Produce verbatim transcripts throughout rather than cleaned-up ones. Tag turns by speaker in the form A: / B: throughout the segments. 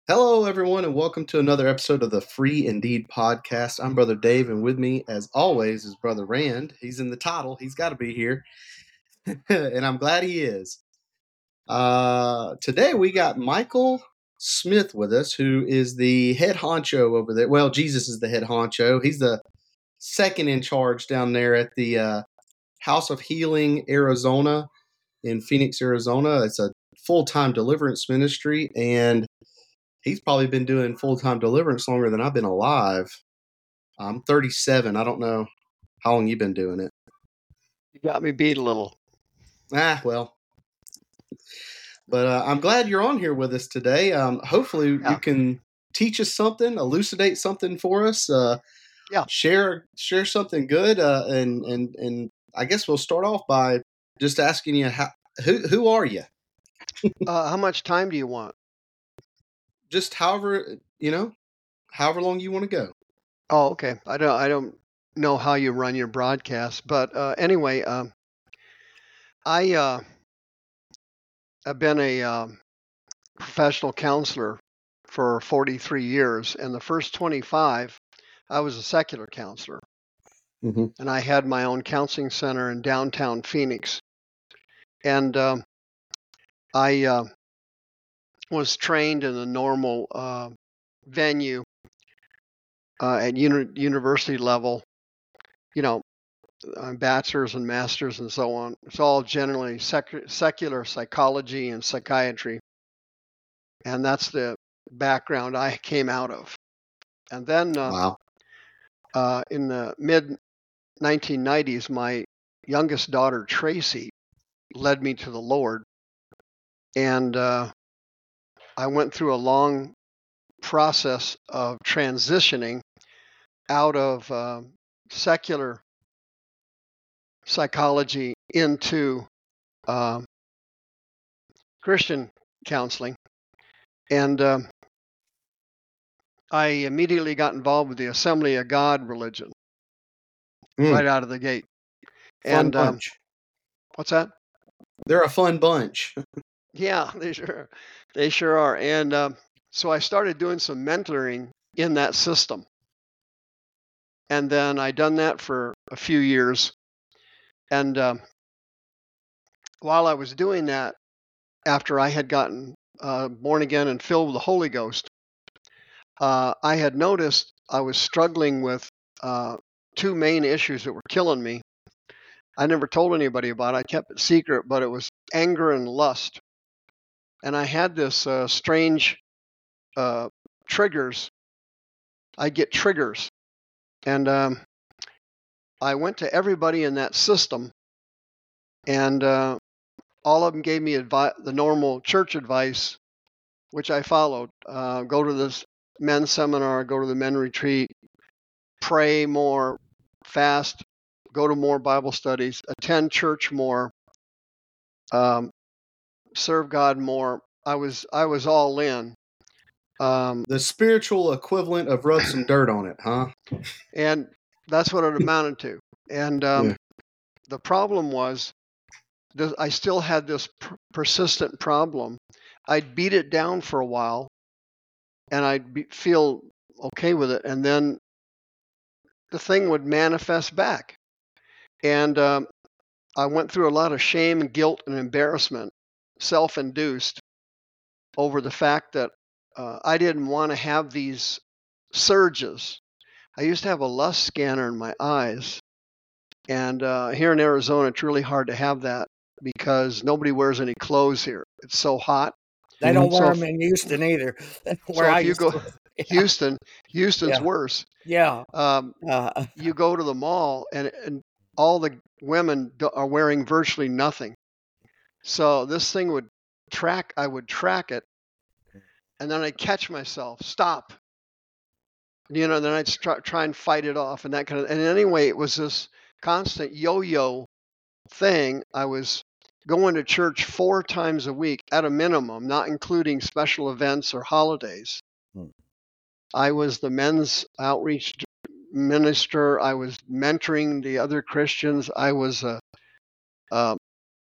A: Hello, everyone, and welcome to another episode of the Free Indeed podcast. I'm Brother Dave, and with me, as always, is Brother Rand. He's in the title. He's got to be here, and I'm glad he is. Uh, today, we got Michael Smith with us, who is the head honcho over there. Well, Jesus is the head honcho. He's the second in charge down there at the uh, House of Healing, Arizona, in Phoenix, Arizona. It's a full-time deliverance ministry, and he's probably been doing full-time deliverance longer than I've been alive. I'm thirty-seven. I don't know how long you've been doing it.
B: You got me beat a little.
A: Ah, well. But uh, I'm glad you're on here with us today. Um, hopefully
B: Yeah.
A: you can teach us something, elucidate something for us. Uh,
B: Yeah.
A: Share share something good. Uh, and, and, and I guess we'll start off by just asking you, how, who, who are you?
B: Uh, how much time do you want?
A: Just however, you know, however long you want to go.
B: Oh, okay. I don't. I don't know how you run your broadcast, but uh, anyway, um, I uh, have been a um, professional counselor for forty-three years, and the first twenty-five, I was a secular counselor,
A: Mm-hmm.
B: and I had my own counseling center in downtown Phoenix, and um, I uh, was trained in a normal uh, venue uh, at uni- university level. You know, uh, bachelor's and master's and so on. It's all generally sec- secular psychology and psychiatry. And that's the background I came out of. And then uh,
A: Wow.
B: uh, in the mid nineteen nineties, my youngest daughter, Tracy, led me to the Lord. And uh, I went through a long process of transitioning out of uh, secular psychology into uh, Christian counseling. And um, I immediately got involved with the Assembly of God religion
A: Mm.
B: right out of the gate.
A: Fun
B: And um,
A: bunch.
B: what's that?
A: They're a fun bunch.
B: Yeah, they sure, they sure are. And um, so I started doing some mentoring in that system. And then I done that for a few years. And um, while I was doing that, after I had gotten uh, born again and filled with the Holy Ghost, uh, I had noticed I was struggling with uh, two main issues that were killing me. I never told anybody about it. I kept it secret, but it was anger and lust. And I had this uh, strange uh, triggers. I get triggers. And um, I went to everybody in that system, and uh, all of them gave me advi- the normal church advice, which I followed. Uh, go to this men's seminar, go to the men retreat, pray more, fast, go to more Bible studies, attend church more, um, serve God more. I was I was all in. Um,
A: The spiritual equivalent of rub some dirt on it, huh?
B: and that's what it amounted to. And um,
A: Yeah.
B: the problem was that I still had this per- persistent problem. I'd beat it down for a while, and I'd be, feel okay with it, and then the thing would manifest back. And um, I went through a lot of shame and guilt and embarrassment, self-induced, over the fact that uh, I didn't want to have these surges. I used to have a lust scanner in my eyes. And uh, here in Arizona, it's really hard to have that because nobody wears any clothes here. It's so hot.
C: They don't
B: So
C: wear
B: if,
C: them in Houston either. Where
B: so
C: I
B: if you
C: used
B: go
C: to. Yeah.
B: Houston, Houston's
C: Yeah.
B: worse.
C: Yeah.
B: Um,
C: Uh,
B: you go to the mall and, and all the women do- are wearing virtually nothing. So this thing would track, I would track it, and then I'd catch myself, stop. You know, then I'd try, try and fight it off and that kind of, and anyway, it was this constant yo-yo thing. I was going to church four times a week at a minimum, not including special events or holidays.
C: Hmm.
B: I was the men's outreach minister. I was mentoring the other Christians. I was uh, uh,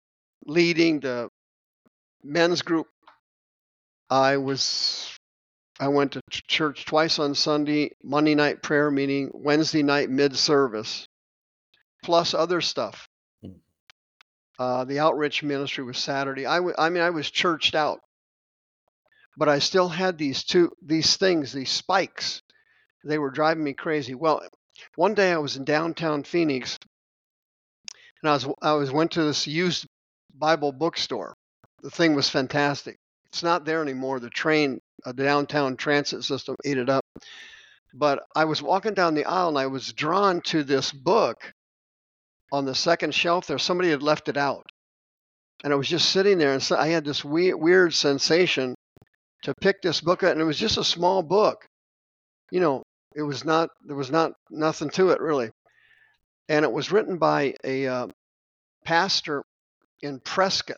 B: leading the men's group. I was I went to ch- church twice on Sunday, Monday night prayer meeting, Wednesday night mid-service, plus other stuff.
C: Mm.
B: Uh, the outreach ministry was Saturday. I, w- I mean, I was churched out, but I still had these two, these things, these spikes. They were driving me crazy. Well, one day I was in downtown Phoenix, and I was I was went to this used Bible bookstore. The thing was fantastic. It's not there anymore. The train, uh, the downtown transit system ate it up. But I was walking down the aisle and I was drawn to this book on the second shelf there. Somebody had left it out. And I was just sitting there, and so I had this weird, weird sensation to pick this book up, and it was just a small book. You know, it was not, there was not nothing to it really. And it was written by a uh, pastor in Prescott.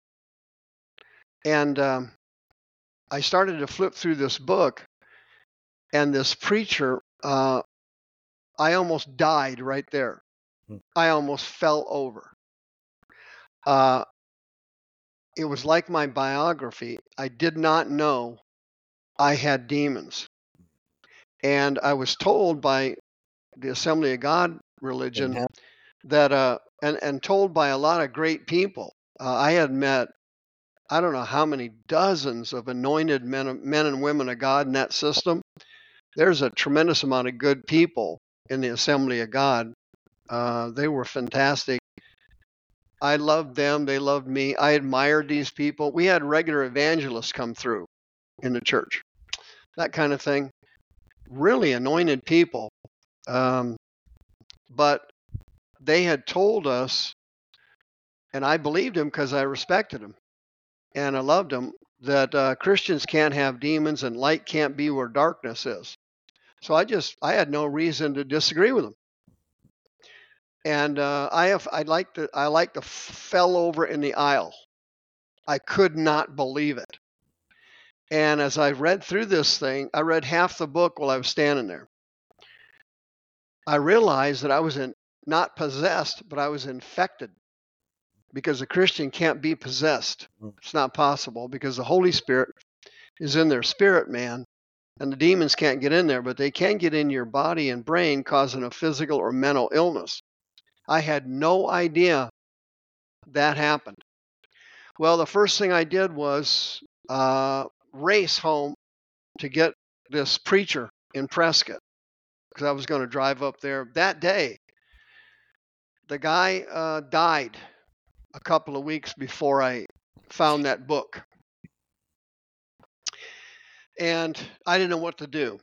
B: And um, I started to flip through this book, and this preacher, uh, I almost died right there.
C: Hmm.
B: I almost fell over. Uh, it was like my biography. I did not know I had demons. And I was told by the Assembly of God religion
C: Amen.
B: that, uh, and, and told by a lot of great people. Uh, I had met, I don't know how many dozens of anointed men, men and women of God in that system. There's a tremendous amount of good people in the Assembly of God. Uh, they were fantastic. I loved them. They loved me. I admired these people. We had regular evangelists come through in the church, that kind of thing. Really anointed people. Um, but they had told us, and I believed him because I respected him and I loved him, that uh, Christians can't have demons and light can't be where darkness is. So I just, I had no reason to disagree with him. And uh, I have, I like to, I like to fell over in the aisle. I could not believe it. And as I read through this thing, I read half the book while I was standing there. I realized that I was in, not possessed, but I was infected, because a Christian can't be possessed. It's not possible, because the Holy Spirit is in their spirit man, and the demons can't get in there, but they can get in your body and brain, causing a physical or mental illness. I had no idea that happened. Well, the first thing I did was uh, race home to get this preacher in Prescott, because I was going to drive up there that day. The guy uh, died a couple of weeks before I found that book. And I didn't know what to do.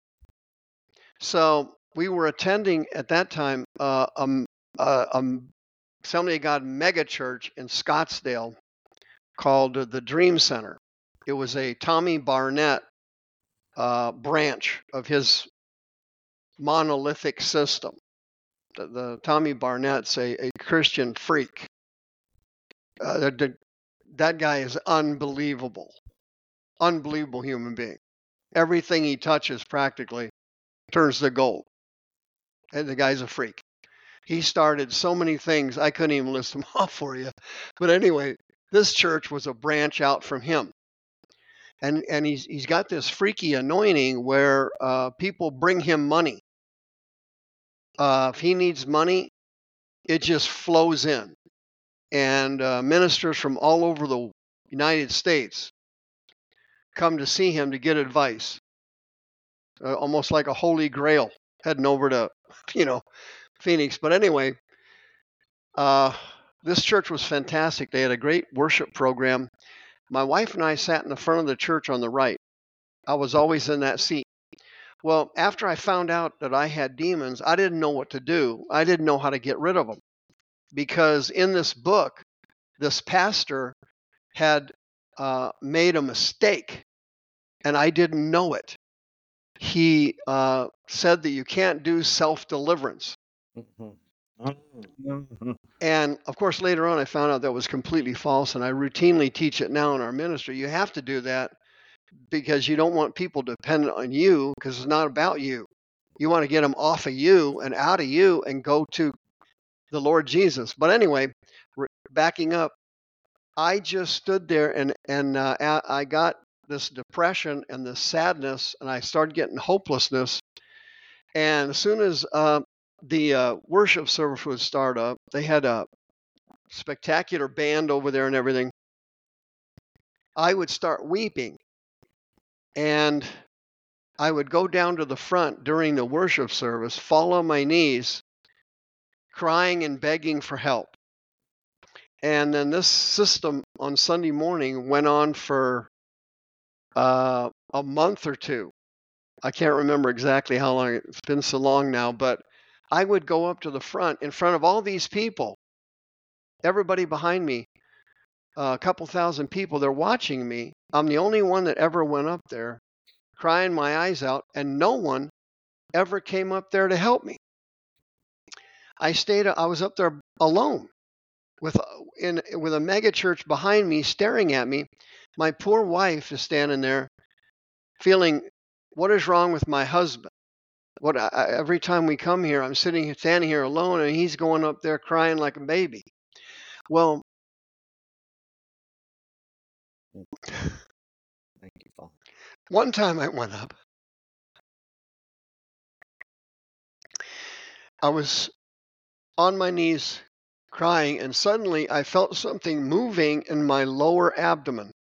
B: So we were attending at that time uh, a, a, a Assembly of God mega church in Scottsdale called the Dream Center. It was a Tommy Barnett uh, branch of his monolithic system. The, the Tommy Barnett's a, a Christian freak. Uh, the, the, that guy is unbelievable. Unbelievable human being. Everything he touches practically turns to gold. And the guy's a freak. He started so many things, I couldn't even list them off for you. But anyway, this church was a branch out from him. And and he's he's got this freaky anointing where uh, people bring him money. Uh, if he needs money, it just flows in. And uh, ministers from all over the United States come to see him to get advice. Uh, almost like a holy grail heading over to, you know, Phoenix. But anyway, uh, this church was fantastic. They had a great worship program. My wife and I sat in the front of the church on the right. I was always in that seat. Well, after I found out that I had demons, I didn't know what to do. I didn't know how to get rid of them. Because in this book, this pastor had uh, made a mistake, and I didn't know it. He uh, said that you can't do self-deliverance.
C: Mhm.
B: And of course, later on, I found out that was completely false, and I routinely teach it now in our ministry. You have to do that because you don't want people dependent on you, because it's not about you. You want to get them off of you and out of you and go to the Lord Jesus. But anyway, backing up, I just stood there and, and uh, I got this depression and this sadness, and I started getting hopelessness. And as soon as uh, the uh, worship service would start up, they had a spectacular band over there and everything. I would start weeping, and I would go down to the front during the worship service, fall on my knees, crying and begging for help. And then this system on Sunday morning went on for uh, a month or two. I can't remember exactly how long. It's been so long now, but I would go up to the front in front of all these people, everybody behind me, uh, a couple thousand people. They're watching me. I'm the only one that ever went up there, crying my eyes out, and no one ever came up there to help me. I stayed. I was up there alone, with in with a mega church behind me, staring at me. My poor wife is standing there, feeling, what is wrong with my husband? What I, every time we come here, I'm sitting standing here alone, and he's going up there crying like a baby. Well,
C: Thank you, Father.
B: one time I went up. I was on my knees crying, and suddenly I felt something moving in my lower abdomen.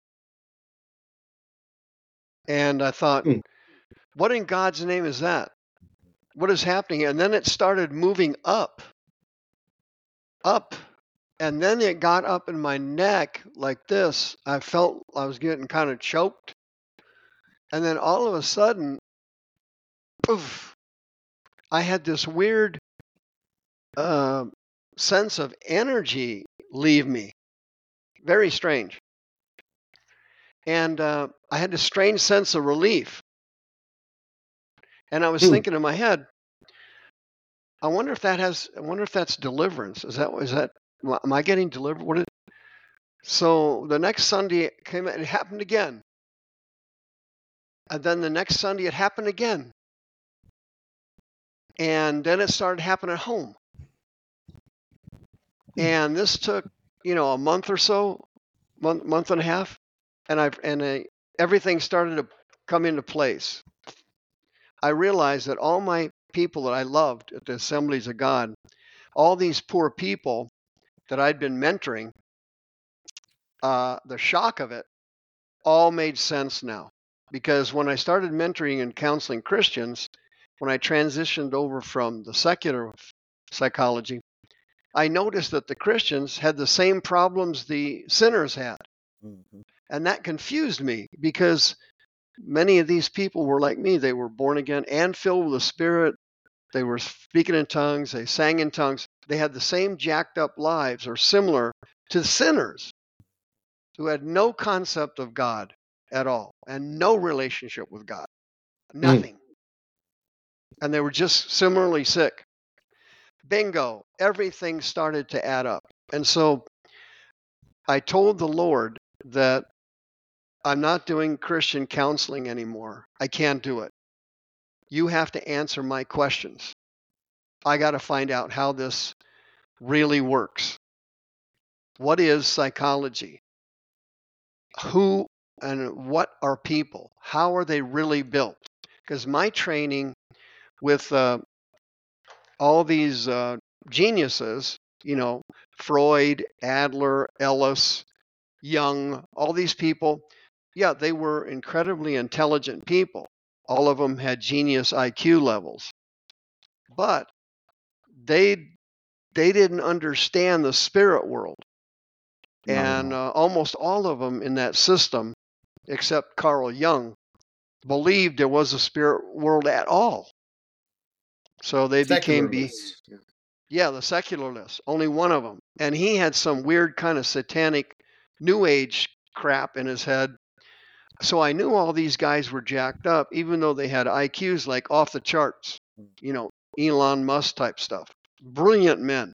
B: And I thought,
A: Hmm.
B: what in God's name is that? What is happening? And then it started moving up, up. And then it got up in my neck like this. I felt I was getting kind of choked. And then all of a sudden, poof, I had this weird uh, sense of energy leave me. Very strange. And uh, I had this strange sense of relief. And I was
A: Hmm.
B: thinking in my head, I wonder if that has, I wonder if that's deliverance. Is that, is that, am I getting delivered? What is, so the next Sunday it came, it happened again. And then the next Sunday it happened again. And then it started happening at home. And this took, you know, a month or so, month, month and a half. And I've, and I, everything started to come into place. I realized that all my people that I loved at the Assemblies of God, all these poor people that I'd been mentoring, uh, the shock of it all made sense now. Because when I started mentoring and counseling Christians, when I transitioned over from the secular psychology, I noticed that the Christians had the same problems the sinners had.
C: Mhm.
B: And that confused me because many of these people were like me. They were born again and filled with the Spirit. They were speaking in tongues. They sang in tongues. They had the same jacked up lives or similar to sinners who had no concept of God at all and no relationship with God. Nothing. And they were just similarly sick. Bingo. Everything started to add up. And so I told the Lord that I'm not doing Christian counseling anymore. I can't do it. You have to answer my questions. I got to find out how this really works. What is psychology? Who and what are people? How are they really built? Because my training with uh, all these uh, geniuses, you know, Freud, Adler, Ellis, Jung, all these people, yeah, they were incredibly intelligent people. All of them had genius I Q levels. But they they didn't understand the spirit world.
C: Not at
B: And
C: all.
B: uh, almost all of them in that system, except Carl Jung, believed there was a spirit world at all. So they became, be,
A: Secularists. Yeah.
B: yeah, the secularists, only one of them. And he had some weird kind of satanic New Age crap in his head. So I knew all these guys were jacked up, even though they had I Qs like off the charts, you know, Elon Musk type stuff. Brilliant men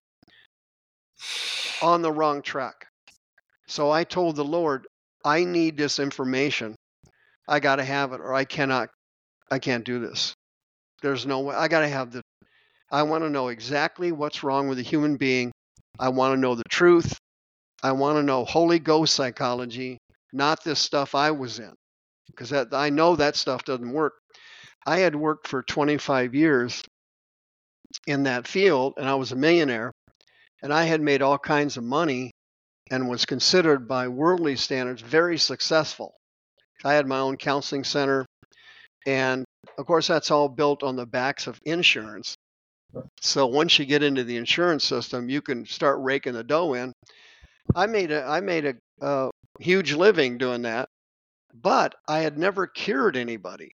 B: on the wrong track. So I told the Lord, I need this information. I got to have it, or I cannot, I can't do this. There's no way. I got to have the, I want to know exactly what's wrong with a human being. I want to know the truth. I want to know Holy Ghost psychology, not this stuff I was in. because that I know that stuff doesn't work. I had worked for twenty-five years in that field, and I was a millionaire, and I had made all kinds of money and was considered by worldly standards very successful. I had my own counseling center, and of course that's all built on the backs of insurance. So once you get into the insurance system, you can start raking the dough in. I made a I made a, a huge living doing that, but I had never cured anybody.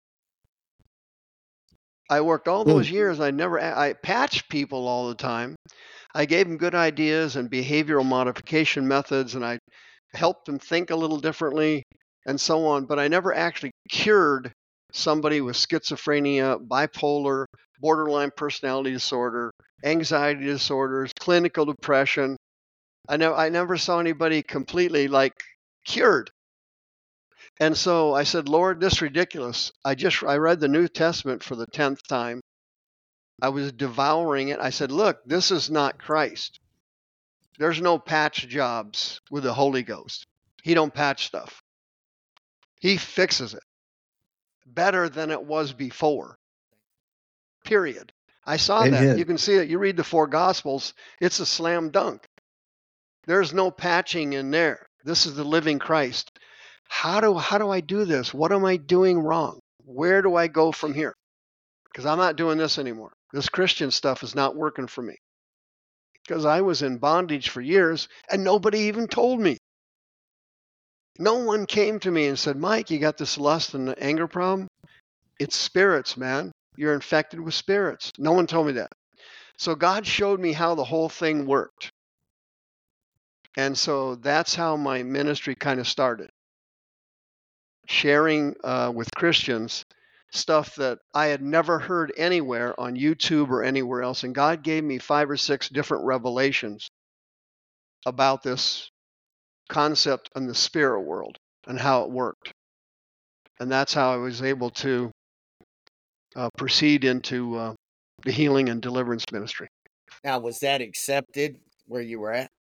B: I worked all those years. I never I patched people all the time. I gave them good ideas and behavioral modification methods, and I helped them think a little differently and so on. But I never actually cured somebody with schizophrenia, bipolar, borderline personality disorder, anxiety disorders, clinical depression. I never, I never saw anybody completely like cured. And so I said, Lord, this is ridiculous. I just, I read the New Testament for the tenth time. I was devouring it. I said, look, this is not Christ. There's no patch jobs with the Holy Ghost. He don't patch stuff. He fixes it better than it was before. Period. I saw
A: Amen.
B: that. You can see it. You read the four Gospels, it's a slam dunk. There's no patching in there. This is the living Christ. How do how do I do this? What am I doing wrong? Where do I go from here? Because I'm not doing this anymore. This Christian stuff is not working for me. Because I was in bondage for years and nobody even told me. No one came to me and said, Mike, you got this lust and anger problem? It's spirits, man. You're infected with spirits. No one told me that. So God showed me how the whole thing worked. And so that's how my ministry kind of started. Sharing uh, with Christians stuff that I had never heard anywhere on YouTube or anywhere else. And God gave me five or six different revelations about this concept in the spirit world and how it worked. And that's how I was able to uh, proceed into uh, the healing and deliverance ministry.
C: Now, was that accepted where you were at?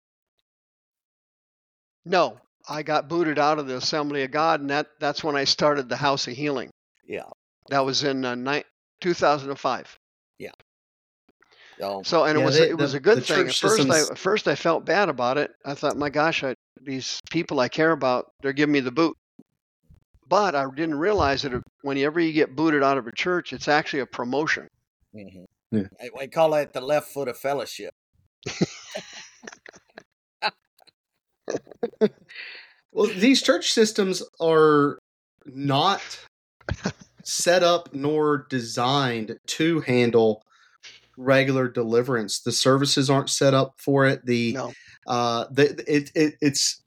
B: No, I got booted out of the Assembly of God, and that, that's when I started the House of Healing.
C: Yeah.
B: That was in uh, ni- two thousand five.
C: Yeah. So,
B: So, and
A: Yeah,
B: it was
A: they-
B: it was
A: the-
B: a good
A: the
B: thing. At
A: church
B: first, I
A: systems-
B: at first I felt bad about it. I thought, my gosh, I, these people I care about, they're giving me the boot. But I didn't realize that whenever you get booted out of a church, it's actually a promotion.
C: mhm.
A: Yeah.
C: we call that the left foot of fellowship.
A: Well, these church systems are not set up nor designed to handle regular deliverance. The services aren't set up for it. The
B: No.
A: uh, the it, it it's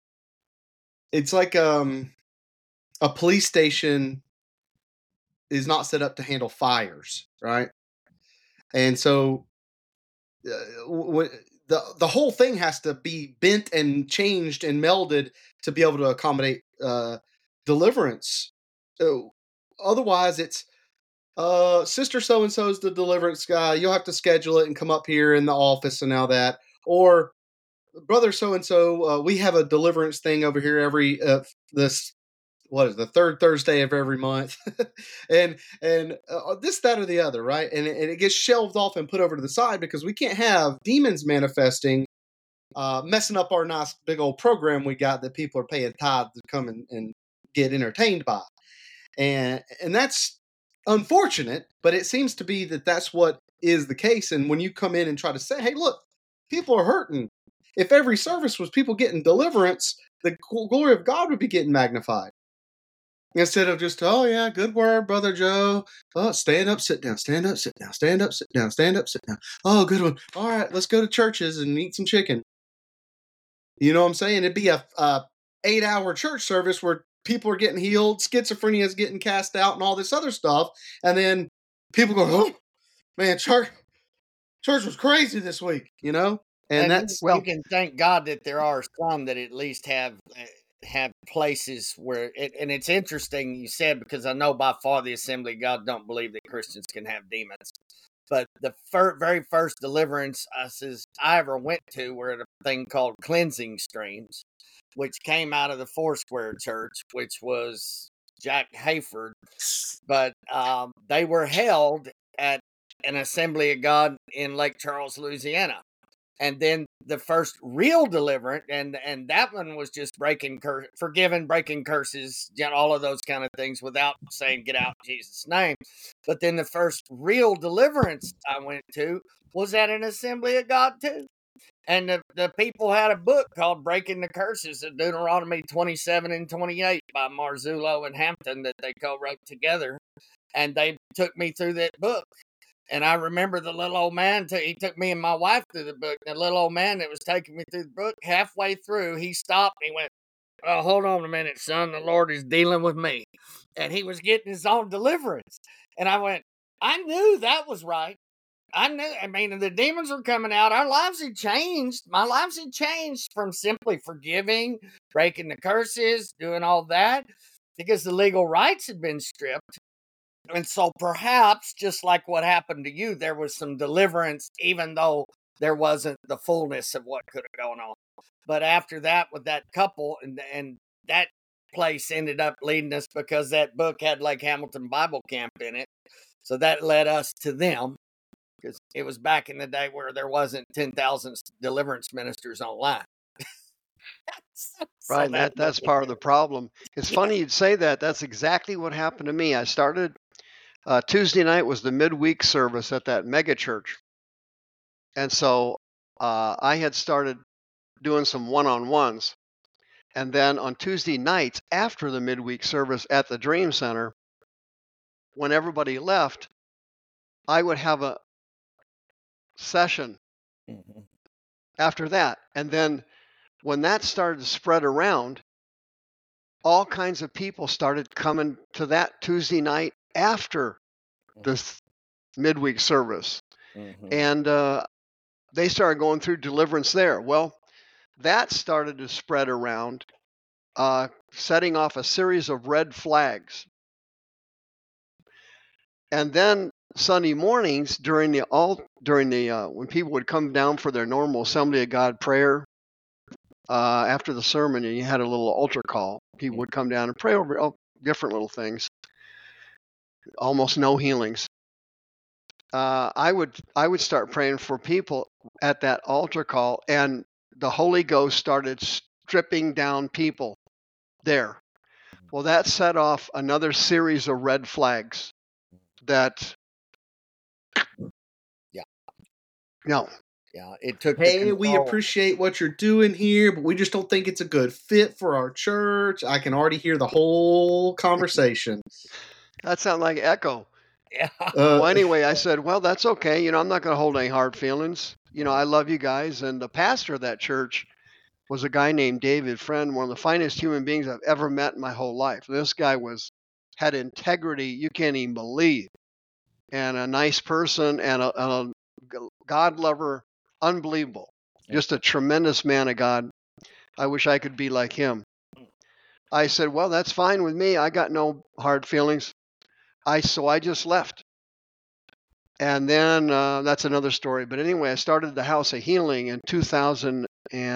A: it's like um a police station is not set up to handle fires, right? And so uh, w- the the whole thing has to be bent and changed and melded to be able to accommodate uh, deliverance. So otherwise, it's uh, sister so and so's the deliverance guy. You'll have to schedule it and come up here in the office and all that. Or brother so and so, we have a deliverance thing over here every uh, this what is it, the third Thursday of every month, and and uh, this, that, or the other, right? And, and it gets shelved off and put over to the side because we can't have demons manifesting, uh, messing up our nice big old program we got that people are paying tithe to come and, and get entertained by, and and that's unfortunate. But it seems to be that that's what is the case. And when you come in and try to say, "Hey, look, people are hurting," if every service was people getting deliverance, the glory of God would be getting magnified. Instead of just, oh yeah, good word, Brother Joe. Oh, stand up, sit down, stand up, sit down, stand up, sit down, stand up, sit down. Oh, good one. All right, let's go to churches and eat some chicken. You know what I'm saying? It'd be a, a eight hour church service where people are getting healed, schizophrenia is getting cast out, and all this other stuff. And then people go, oh, man, church, church was crazy this week, you know? And,
C: And
A: that's,
C: you, you can thank God that there are some that at least have uh, have places where it, and it's interesting you said, because I know by far the Assembly of God don't believe that Christians can have demons. But the fir- very first deliverance I says I ever went to were at a thing called cleansing streams, which came out of the Foursquare Church, which was Jack Hayford. But um, they were held at an Assembly of God in Lake Charles, Louisiana. And then the first real deliverance, and and that one was just breaking curse, forgiving, breaking curses, you know, all of those kind of things without saying "get out in Jesus' name." But then the first real deliverance I went to was at an Assembly of God too, and the, the people had a book called "Breaking the Curses" of Deuteronomy twenty-seven and twenty-eight by Marzullo and Hampton that they co-wrote together, and they took me through that book. And I remember the little old man, t- he took me and my wife through the book. The little old man that was taking me through the book, halfway through, he stopped and he went, "Oh, hold on a minute, son. The Lord is dealing with me." And he was getting his own deliverance. And I went, I knew that was right. I knew, I mean, the demons were coming out. Our lives had changed. My lives had changed from simply forgiving, breaking the curses, doing all that, because the legal rights had been stripped. And so perhaps, just like what happened to you, there was some deliverance, even though there wasn't the fullness of what could have gone on. But after that, with that couple, and and that place ended up leading us because that book had Lake Hamilton Bible Camp in it. So that led us to them, because it was back in the day where there wasn't ten thousand deliverance ministers online. so,
B: Right,
C: so
B: and that, that's part of the problem. It's
C: Yeah.
B: funny you'd say that. That's exactly what happened to me. I started uh, Tuesday night was the midweek service at that mega church, and so uh, I had started doing some one-on-ones, and then on Tuesday nights after the midweek service at the Dream Center, when everybody left, I would have a session
C: Mhm.
B: after that, and then when that started to spread around, all kinds of people started coming to that Tuesday night after this midweek service,
C: Mhm.
B: and uh, they started going through deliverance there. Well, that started to spread around, uh, setting off a series of red flags. And then Sunday mornings during the all during the uh, when people would come down for their normal Assembly of God prayer uh, after the sermon, and you had a little altar call, people would come down and pray over oh, different little things. Almost no healings. Uh, I would I would start praying for people at that altar call, and the Holy Ghost started stripping down people there. Well, that set off another series of red flags that
C: Yeah.
B: no.
C: Yeah, it took the
A: Hey, we
C: control.
A: appreciate what you're doing here, but we just don't think it's a good fit for our church. I can already hear the whole conversation.
B: That sounded like echo.
C: Yeah.
A: Uh,
B: Well, anyway, I said, well, that's okay. You know, I'm not going to hold any hard feelings. You know, I love you guys. And the pastor of that church was a guy named David Friend, one of the finest human beings I've ever met in my whole life. This guy was had integrity you can't even believe, and a nice person, and a, and a God lover, unbelievable. Just a tremendous man of God. I wish I could be like him. I said, well, that's fine with me. I got no hard feelings. I so I just left. And then uh, that's another story. But anyway, I started the House of Healing in two thousand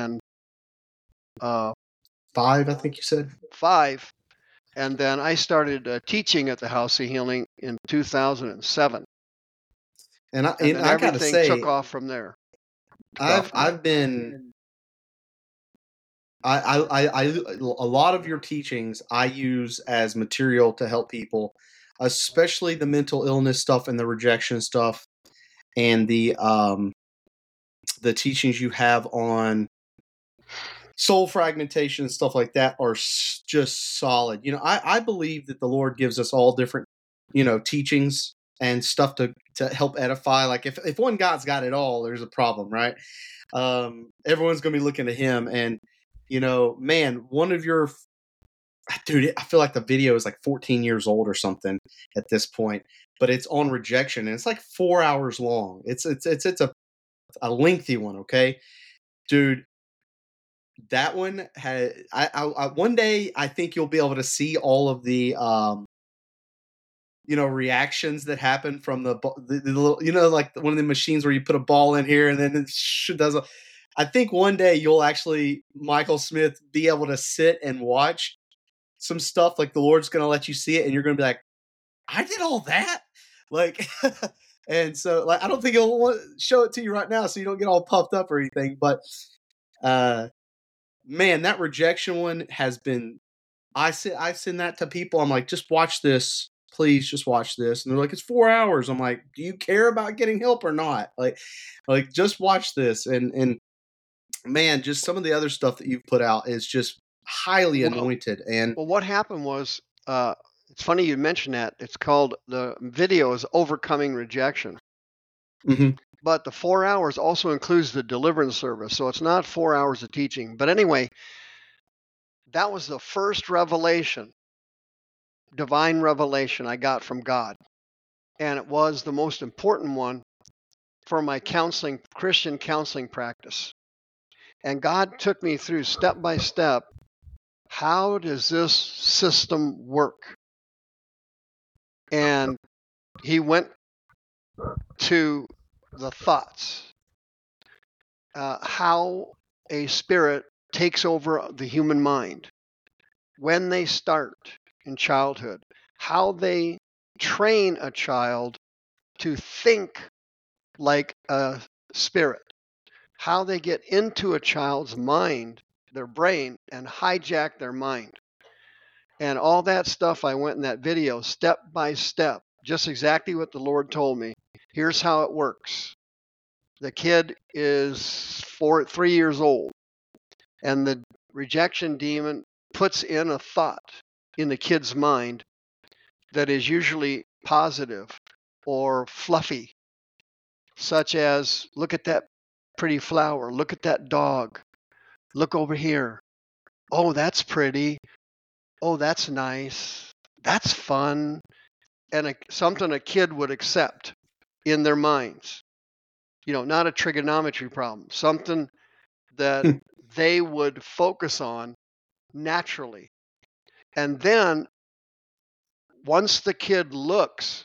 B: five,
A: five, I think you said.
B: and then I started uh, teaching at the House of Healing in two thousand seven.
A: And I,
B: And
A: and
B: then
A: I gotta
B: everything
A: say,
B: took off from there. Took off
A: I've
B: from there.
A: I've been I, I, I, I, a lot of your teachings I use as material to help people, especially the mental illness stuff and the rejection stuff, and the um, the teachings you have on soul fragmentation and stuff like that are s- just solid. You know, I, I believe that the Lord gives us all different, you know, teachings and stuff to to help edify. Like if if one God's got it all, there's a problem, right? Um, everyone's gonna be looking to Him, and you know, man, one of your dude, I feel like the video is like fourteen years old or something at this point, but it's on rejection and it's like four hours long. It's it's it's it's a a lengthy one, okay, dude. That one had I, I, I one day I think you'll be able to see all of the um you know reactions that happen from the, the, the little, you know, like one of the machines where you put a ball in here and then it does a I think one day you'll actually, Michael Smith, be able to sit and watch some stuff like the Lord's going to let you see it, and you're going to be like, I did all that? Like, and so like I don't think he'll want to show it to you right now so you don't get all puffed up or anything. But uh, man, that rejection one has been. I send I send that to people. I'm like, just watch this, please, just watch this. And they're like, it's four hours. I'm like, do you care about getting help or not? Like, like just watch this. And and man, just some of the other stuff that you've put out is just highly
B: Well-
A: anointed. And
B: Well, what happened was, uh, it's funny you mentioned that. It's called, the video is Overcoming Rejection.
A: Mhm.
B: But the four hours also includes the deliverance service. So it's not four hours of teaching. But anyway, that was the first revelation, divine revelation I got from God. And it was the most important one for my counseling, Christian counseling practice. And God took me through step by step. How does this system work? And he went to the thoughts, uh, how a spirit takes over the human mind when they start in childhood, how they train a child to think like a spirit, how they get into a child's mind, their brain, and hijack their mind. And all that stuff I went in that video step by step, just exactly what the Lord told me. Here's how it works. The kid is four, three years old, and the rejection demon puts in a thought in the kid's mind that is usually positive or fluffy, such as, look at that pretty flower, look at that dog, look over here. Oh, that's pretty. Oh, that's nice. That's fun. And a, something a kid would accept in their minds. You know, not a trigonometry problem, something that they would focus on naturally. And then once the kid looks,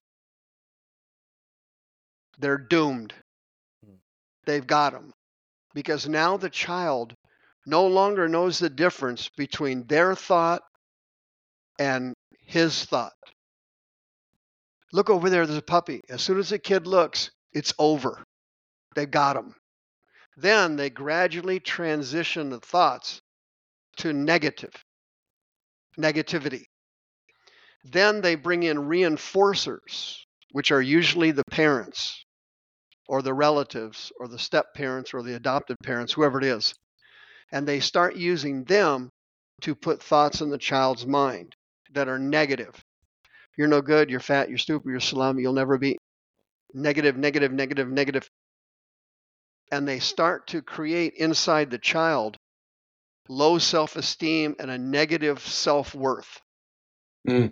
B: they're doomed. They've got them. Because now the child no longer knows the difference between their thought and his thought. Look over there, there's a puppy. As soon as the kid looks, it's over. They've got him. Then they gradually transition the thoughts to negative, negativity. Then they bring in reinforcers, which are usually the parents or the relatives or the step parents or the adopted parents, whoever it is. And they start using them to put thoughts in the child's mind that are negative. You're no good, you're fat, you're stupid, you're slum, you'll never be. Negative, negative, negative, negative. And they start to create inside the child low self-esteem and a negative self-worth.
A: Mm.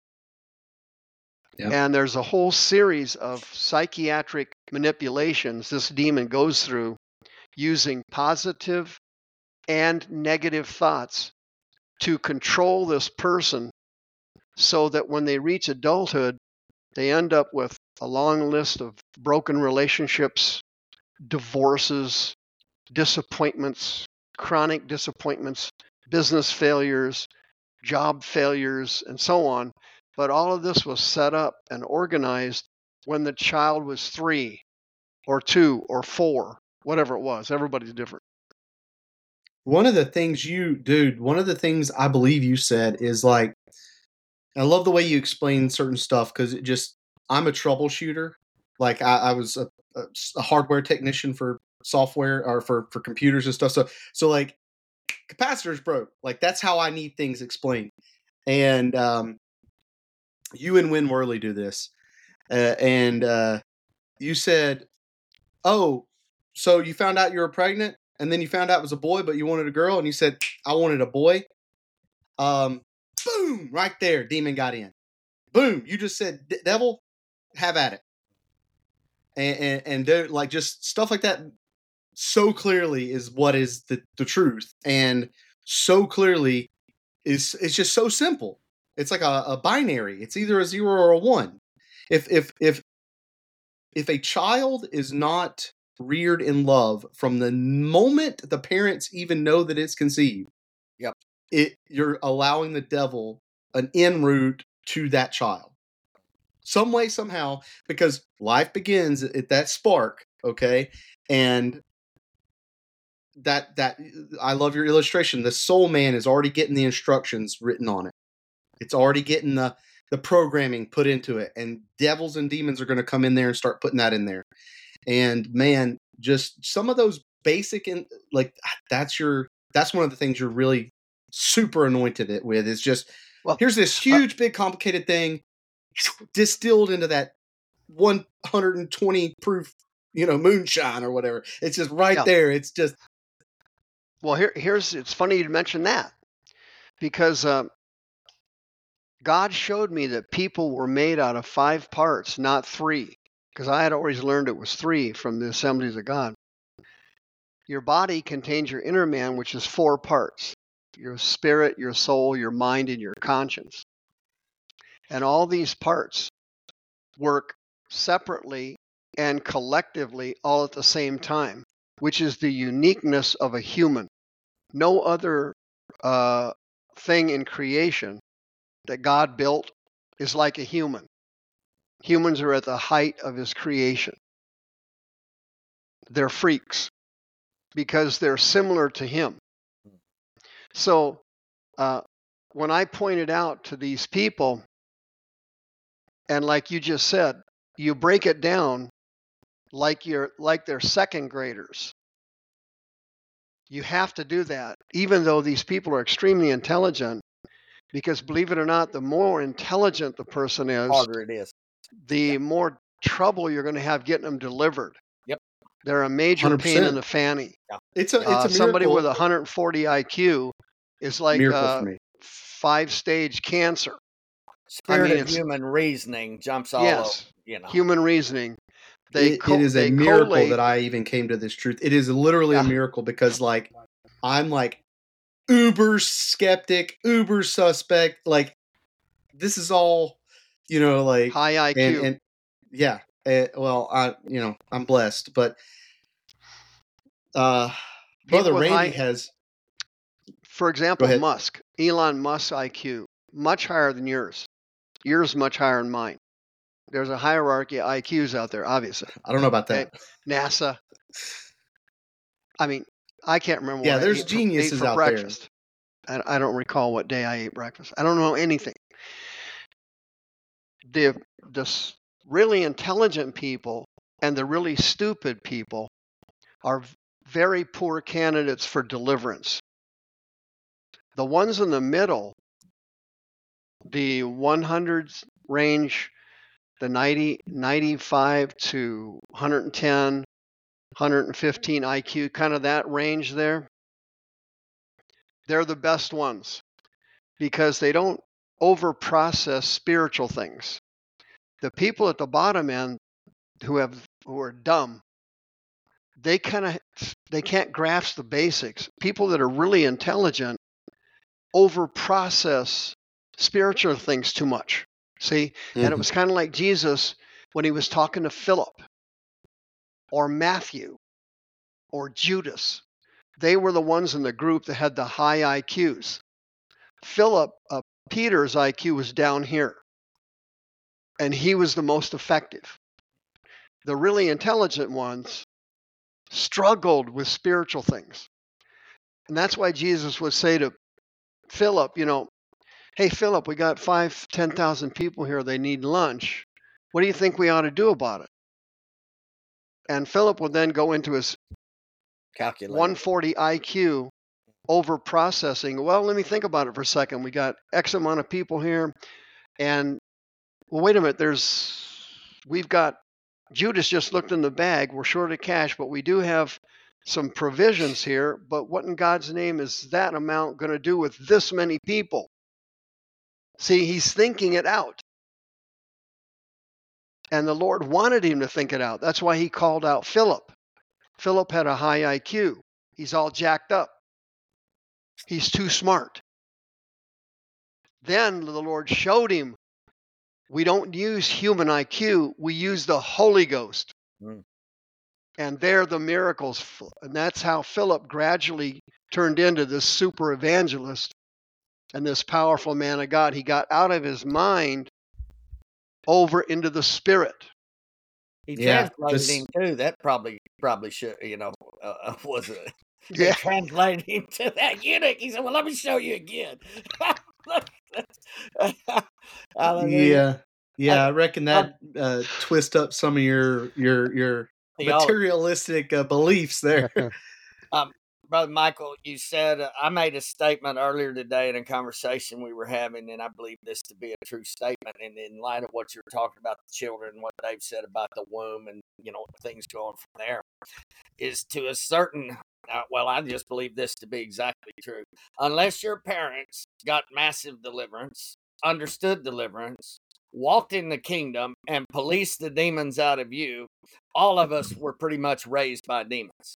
A: Yeah.
B: And there's a whole series of psychiatric manipulations this demon goes through using positive and negative thoughts to control this person so that when they reach adulthood, they end up with a long list of broken relationships, divorces, disappointments, chronic disappointments, business failures, job failures, and so on. But all of this was set up and organized when the child was three or two or four, whatever it was. Everybody's different.
A: One of the things you, dude, one of the things I believe you said is like, I love the way you explain certain stuff because it just, I'm a troubleshooter. Like I, I was a, a, a hardware technician for software or for, for computers and stuff. So, so like capacitors broke, like that's how I need things explained. And, um, you and Win Worley do this. Uh, and, uh, you said, oh, so you found out you were pregnant and then you found out it was a boy, but you wanted a girl. And you said, I wanted a boy. Um, boom, right there. Demon got in. Boom. You just said, devil, have at it. And, and, and there, like just stuff like that so clearly is what is the, the truth. And so clearly is, it's just so simple. It's like a, a binary. It's either a zero or a one. If, if, if, if a child is not reared in love from the moment the parents even know that it's conceived.
C: Yep.
A: It you're allowing the devil an en route to that child. Some way, somehow, because life begins at that spark, okay? And that that I love your illustration. The soul man is already getting the instructions written on it. It's already getting the the programming put into it, and devils and demons are going to come in there and start putting that in there. And man, just some of those basic and like that's your that's one of the things you're really super anointed it with is just
B: Well,
A: here's this huge, uh, big, complicated thing distilled into that one hundred twenty proof, you know, moonshine or whatever. It's just right
B: yeah.
A: there. It's just
B: well. Here, here's it's funny you mention that because uh, God showed me that people were made out of five parts, not three. Because I had always learned it was three from the Assemblies of God. Your body contains your inner man, which is four parts: your spirit, your soul, your mind, and your conscience. And all these parts work separately and collectively all at the same time, which is the uniqueness of a human. No other uh, thing in creation that God built is like a human. Humans are at the height of his creation. They're freaks because they're similar to him. So uh, when I pointed out to these people, and like you just said, you break it down like you're like they're second graders. You have to do that, even though these people are extremely intelligent, because believe it or not, the more intelligent the person is,
C: harder it is.
B: the
C: Yeah.
B: more trouble you're going to have getting them delivered.
C: Yep.
B: They're a major
A: one hundred
B: pain
A: percent.
B: in the fanny.
A: Yeah. It's a it's a
B: Uh,
A: miracle.
B: somebody with one hundred forty I Q is like
A: miracle
B: uh,
A: for me.
B: five-stage cancer.
C: Spirit
B: mean,
C: of
B: it's-
C: human reasoning jumps all
B: Yes,
C: over. You know.
B: human reasoning. They
A: It,
B: co-
A: it is a
B: they
A: miracle
B: collate.
A: that I even came to this truth. It is literally a
B: Yeah.
A: miracle because, like, I'm like uber skeptic, uber suspect. Like, this is all, you know, like
B: high I Q.
A: and and yeah. eh, well, I you know I'm blessed, but uh,
B: People
A: Brother
B: with
A: Randy
B: high-
A: has.
B: For
A: Go
B: example,
A: ahead.
B: Musk, Elon Musk's I Q, much higher than yours. Yours much higher than mine. There's a hierarchy of I Qs out there, obviously.
A: I don't know about that.
B: Okay. NASA. I mean, I can't remember
A: Yeah,
B: what
A: there's
B: I ate for,
A: geniuses
B: ate for
A: out there.
B: breakfast. I, I don't recall what day I ate breakfast. I don't know anything. The, the s- really intelligent people and the really stupid people are v- very poor candidates for deliverance. The ones in the middle, the one hundreds range, the ninety, ninety-five to one hundred ten, one hundred fifteen I Q, kind of that range there, they're the best ones because they don't over-process spiritual things. The people at the bottom end who have who are dumb, they kind of they can't grasp the basics. People that are really intelligent over-process spiritual things too much. See,
A: Mhm.
B: and it was kind of like Jesus when he was talking to Philip or Matthew or Judas. They were the ones in the group that had the high I Qs. Philip, uh, Peter's I Q was down here, and he was the most effective. The really intelligent ones struggled with spiritual things. And that's why Jesus would say to Philip, you know, hey, Philip, we got five, ten thousand people here. They need lunch. What do you think we ought to do about it? And Philip would then go into his
C: Calculated.
B: one forty I Q over processing. Well, let me think about it for a second. We got X amount of people here. And well, wait a minute. There's, we've got, Judas just looked in the bag. We're short of cash, but we do have some provisions here. But what in God's name is that amount going to do with this many people? See, he's thinking it out. And the Lord wanted him to think it out. That's why he called out Philip. Philip had a high I Q. He's all jacked up. He's too smart. Then the Lord showed him, we don't use human I Q, we use the Holy Ghost.
C: Mm.
B: And there the miracles, fl- and that's how Philip gradually turned into this super evangelist and this powerful man of God. He got out of his mind over into the spirit.
C: He
A: Yeah,
C: translated
A: this-
C: him too. That probably probably should you know uh, was a they
B: Yeah.
C: translated him to that eunuch. He said, "Well, let me show you again." Hallelujah.
A: yeah, yeah.
C: I-
A: I reckon that uh, twist up some of your your your
C: Theology.
A: materialistic uh, beliefs there.
C: Um, Brother Michael, you said uh, I made a statement earlier today in a conversation we were having, and I believe this to be a true statement. And in light of what you're talking about the children, what Dave said about the womb, and you know things going from there, is to a certain. Uh, well, I just believe this to be exactly true. Unless your parents got massive deliverance, understood deliverance, walked in the kingdom, and policed the demons out of you, all of us were pretty much raised by demons.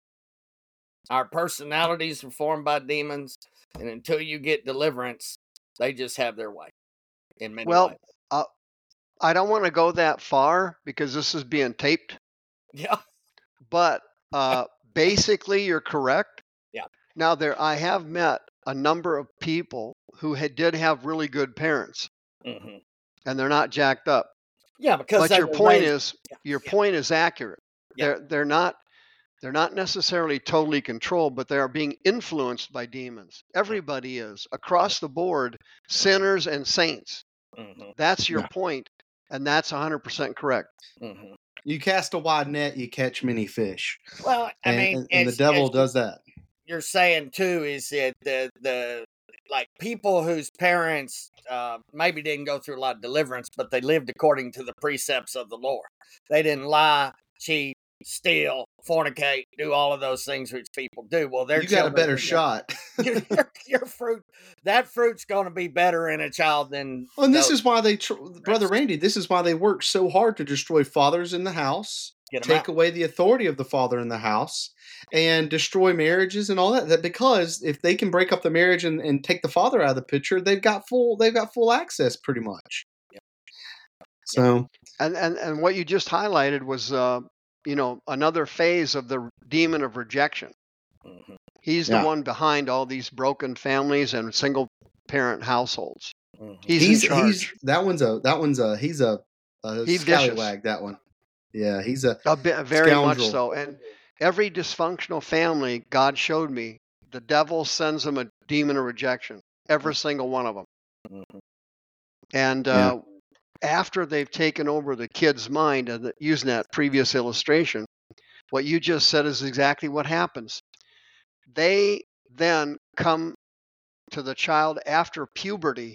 C: Our personalities are formed by demons, and until you get deliverance, they just have their way in many
B: Well,
C: ways.
B: uh, I don't want to go that far because this is being taped,
C: Yeah.
B: but uh, basically you're correct.
C: Yeah.
B: Now there, I have met a number of people who had, did have really good parents,
C: Mm-hmm.
B: and they're not jacked up.
C: Yeah, because
B: But
C: they
B: your
C: were
B: point
C: raised-
B: is,
C: Yeah.
B: your
C: Yeah.
B: point is accurate.
C: Yeah.
B: They're they're not they're not necessarily totally controlled, but they are being influenced by demons. Everybody is across the board, sinners and saints.
C: Mhm,
B: That's your
A: Yeah.
B: point, and that's one hundred percent correct.
C: mhm.
A: You cast a wide net, you catch many fish,
C: Well, I
A: and
C: mean,
A: and, and the
C: as-
A: devil
C: as
A: does that.
C: you're saying too is that the the like people whose parents uh, maybe didn't go through a lot of deliverance, but they lived according to the precepts of the Lord. They didn't lie, cheat, steal, fornicate, do all of those things which people do. Well, their
A: You got a
C: children
A: better
C: are-
A: shot.
C: your, your, your fruit, that fruit's going to be better in a child than.
A: Well, and this
C: those-
A: is why they, tr- brother Randy. This is why they work so hard to destroy fathers in the house,
C: Get 'em
A: take
C: out.
A: away the authority of the father in the house, and destroy marriages and all that. That because if they can break up the marriage and, and take the father out of the picture, they've got full they've got full access pretty much.
C: Yeah.
A: So
B: And and and what you just highlighted was, uh, you know, another phase of the demon of rejection.
C: Mhm,
B: He's
A: Yeah.
B: the one behind all these broken families and single parent households.
C: mhm.
B: He's,
A: he's
B: in charge.
A: he's that one's a that one's a he's a, a
B: He's vicious.
A: scallywag. That one, yeah, he's a
B: A bit, very much
A: scoundrel.
B: so. And every dysfunctional family, God showed me, the devil sends them a demon of rejection. Every single one of them.
C: Mhm.
B: And
A: Yeah.
B: uh, after they've taken over the kid's mind, and the, using that previous illustration, what you just said is exactly what happens. They then come to the child after puberty,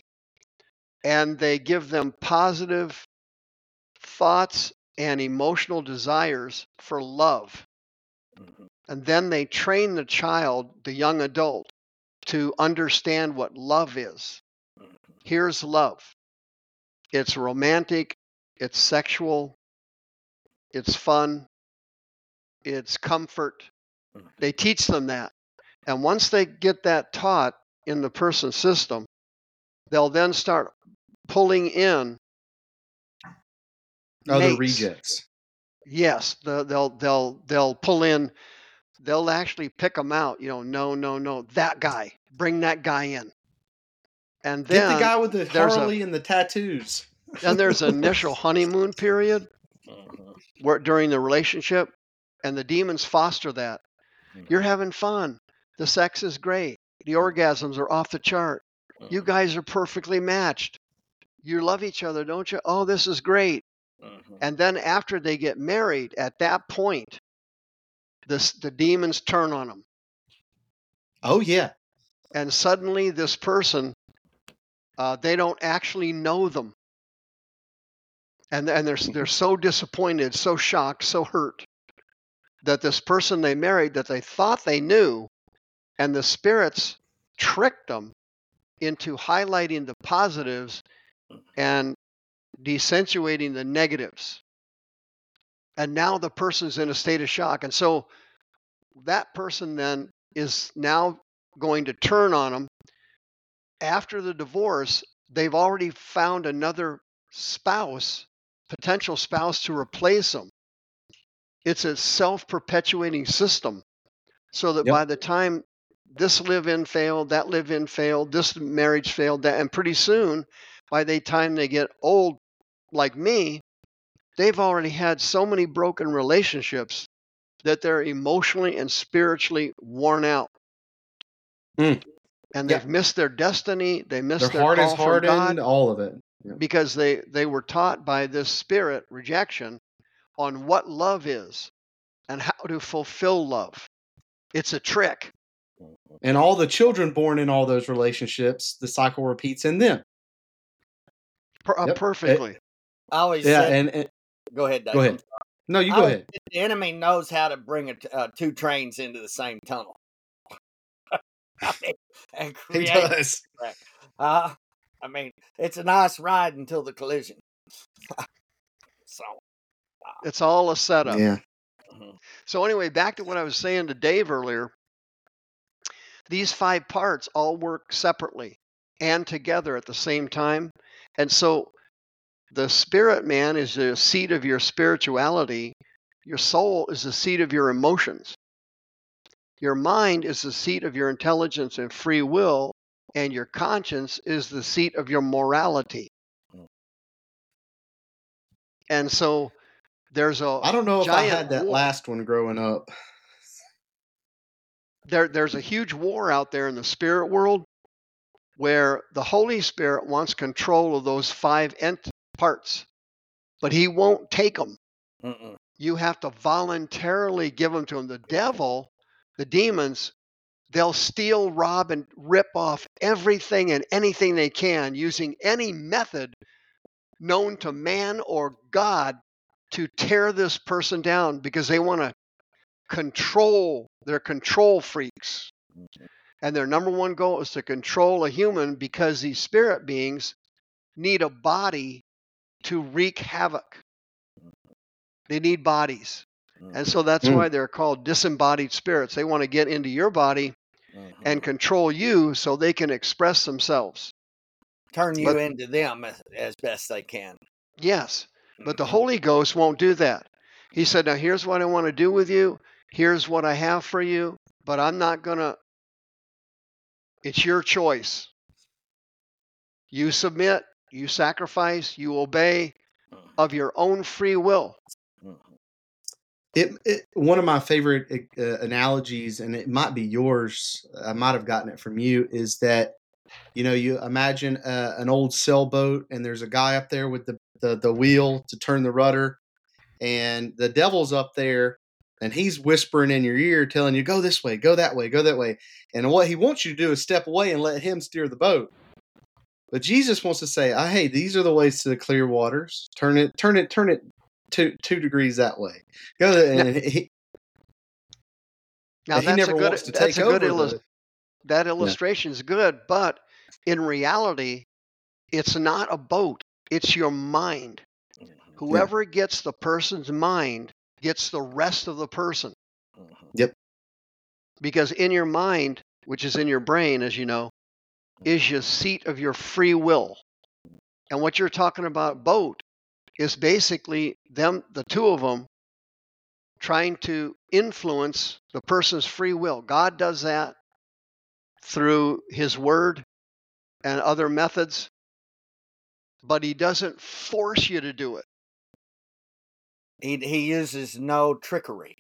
B: and they give them positive thoughts and emotional desires for love.
C: Mhm.
B: And then they train the child, the young adult, to understand what love is. Here's love. It's romantic, it's sexual, it's fun, it's comfort. They teach them that. And once they get that taught in the person's system, they'll then start pulling in
A: Other
B: mates.
A: rejects.
B: Yes, the, they'll they'll they'll pull in. They'll actually pick them out. You know, no, no, no, that guy. Bring that guy in. And
A: Get
B: then
A: the guy with the
B: there's a-
A: Harley and the tattoos.
B: then there's an initial honeymoon period
C: Mhm.
B: where during the relationship, and the demons foster that. You're having fun. The sex is great. The orgasms are off the chart. You
C: Mhm.
B: guys are perfectly matched. You love each other, don't you? Oh, this is great.
C: Mhm.
B: And then after they get married, at that point, this, the demons turn on them.
A: Oh yeah,
B: And suddenly this person, uh, they don't actually know them. And, and they're, they're so disappointed, so shocked, so hurt that this person they married that they thought they knew, and the spirits tricked them into highlighting the positives and decentuating the negatives. And now the person's in a state of shock. And so that person then is now going to turn on them. After the divorce, they've already found another spouse, potential spouse to replace them. It's a self-perpetuating system, so that
A: Yep.
B: by the time this live-in failed, that live-in failed, this marriage failed, that, and pretty soon, by the time they get old, like me, they've already had so many broken relationships that they're emotionally and spiritually worn out.
A: Mm.
B: And
A: Yeah.
B: they've missed their destiny. They missed
A: Their
B: their
A: heart is
B: call from God
A: hardened, all of it. Yep.
B: because they, they were taught by this spirit rejection on what love is and how to fulfill love. It's a trick.
A: And all the children born in all those relationships, the cycle repeats in them.
B: Per- uh,
A: Yep.
B: perfectly.
C: I always
A: Yeah,
C: said,
A: and, and
C: go ahead, Dave.
A: go
C: I'm
A: ahead. No, you
C: I
A: go
C: always
A: ahead.
C: said the enemy knows how to bring a t- uh, two trains into the same tunnel. I mean, and
A: He
C: create
A: does.
C: that. Uh, I mean, it's a nice ride until the collision. So,
B: It's all a setup.
A: Yeah.
C: mhm.
B: So anyway, back to what I was saying to Dave earlier. These five parts all work separately and together at the same time. And so the spirit man is the seat of your spirituality. Your soul is the seat of your emotions. Your mind is the seat of your intelligence and free will. And your conscience is the seat of your morality. And so there's a
A: I don't know if I
B: giant
A: had that
B: war.
A: last one growing up.
B: There, there's a huge war out there in the spirit world where the Holy Spirit wants control of those five ent- parts, but he won't take them.
C: Mm-mm.
B: You have to voluntarily give them to him. The devil, the demons, they'll steal, rob, and rip off everything and anything they can using any method known to man or God to tear this person down because they want to control. They're control freaks. And their number one goal is to control a human because these spirit beings need a body to wreak havoc. They need bodies. And so that's
A: Mm.
B: why they're called disembodied spirits. They want to get into your body
C: Mhm.
B: and control you so they can express themselves.
C: Turn you
B: But-
C: into them as, as best they can.
B: Yes, but the
C: Mhm.
B: Holy Ghost won't do that. He said, now here's what I want to do with you. Here's what I have for you, but I'm not going to, it's your choice. You submit, you sacrifice, you obey
C: Mhm.
B: of your own free will.
C: Mhm.
A: It, it one of my favorite uh, analogies, and it might be yours. I might have gotten it from you. Is that you know you imagine uh, an old sailboat, and there's a guy up there with the, the the wheel to turn the rudder, and the devil's up there, and he's whispering in your ear, telling you go this way, go that way, go that way, and what he wants you to do is step away and let him steer the boat. But Jesus wants to say, oh, "Hey, these are the ways to the clear waters. Turn it, turn it, turn it." Two two degrees that way. Go there, and he,
B: Now
A: he
B: that's
A: never
B: a good
A: wants to
B: that's
A: take
B: a good
A: over
B: illus-
A: the.
B: that illustration is good, but in reality, it's not a boat. It's your mind.
C: Mhm.
B: Whoever gets the person's mind gets the rest of the person.
C: Mhm.
A: Yep.
B: Because in your mind, which is in your brain, as you know, is your seat of your free will. And what you're talking about, boat, is basically them, the two of them, trying to influence the person's free will. God does that through his word and other methods, but he doesn't force you to do it.
C: He he uses no trickery.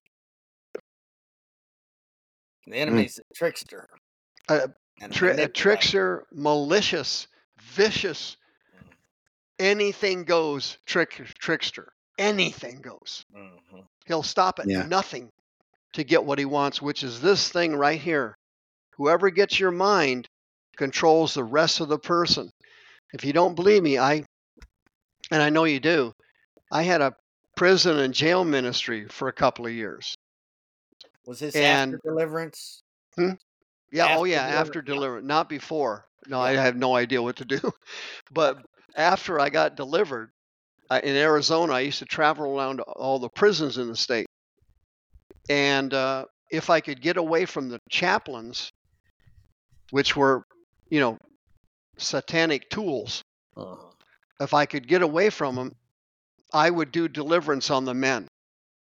C: The enemy's a trickster.
B: A,
C: and
B: tri- a
C: manipulator.
B: trickster, malicious, vicious, anything goes trick trickster. Anything goes.
C: Mhm.
B: He'll stop at
A: Yeah.
B: nothing to get what he wants, which is this thing right here. Whoever gets your mind controls the rest of the person. If you don't believe me, I, and I know you do, I had a prison and jail ministry for a couple of years.
C: Was this
B: And-
C: after deliverance?
B: Yeah, oh
C: After
B: yeah,
C: deliver-
B: after
C: yeah.
B: deliverance, not before. No, I
C: Yeah.
B: have no idea what to do. But after I got delivered, I, in Arizona, I used to travel around to all the prisons in the state. And uh, if I could get away from the chaplains, which were, you know, satanic tools,
C: Uh-huh.
B: if I could get away from them, I would do deliverance on the men.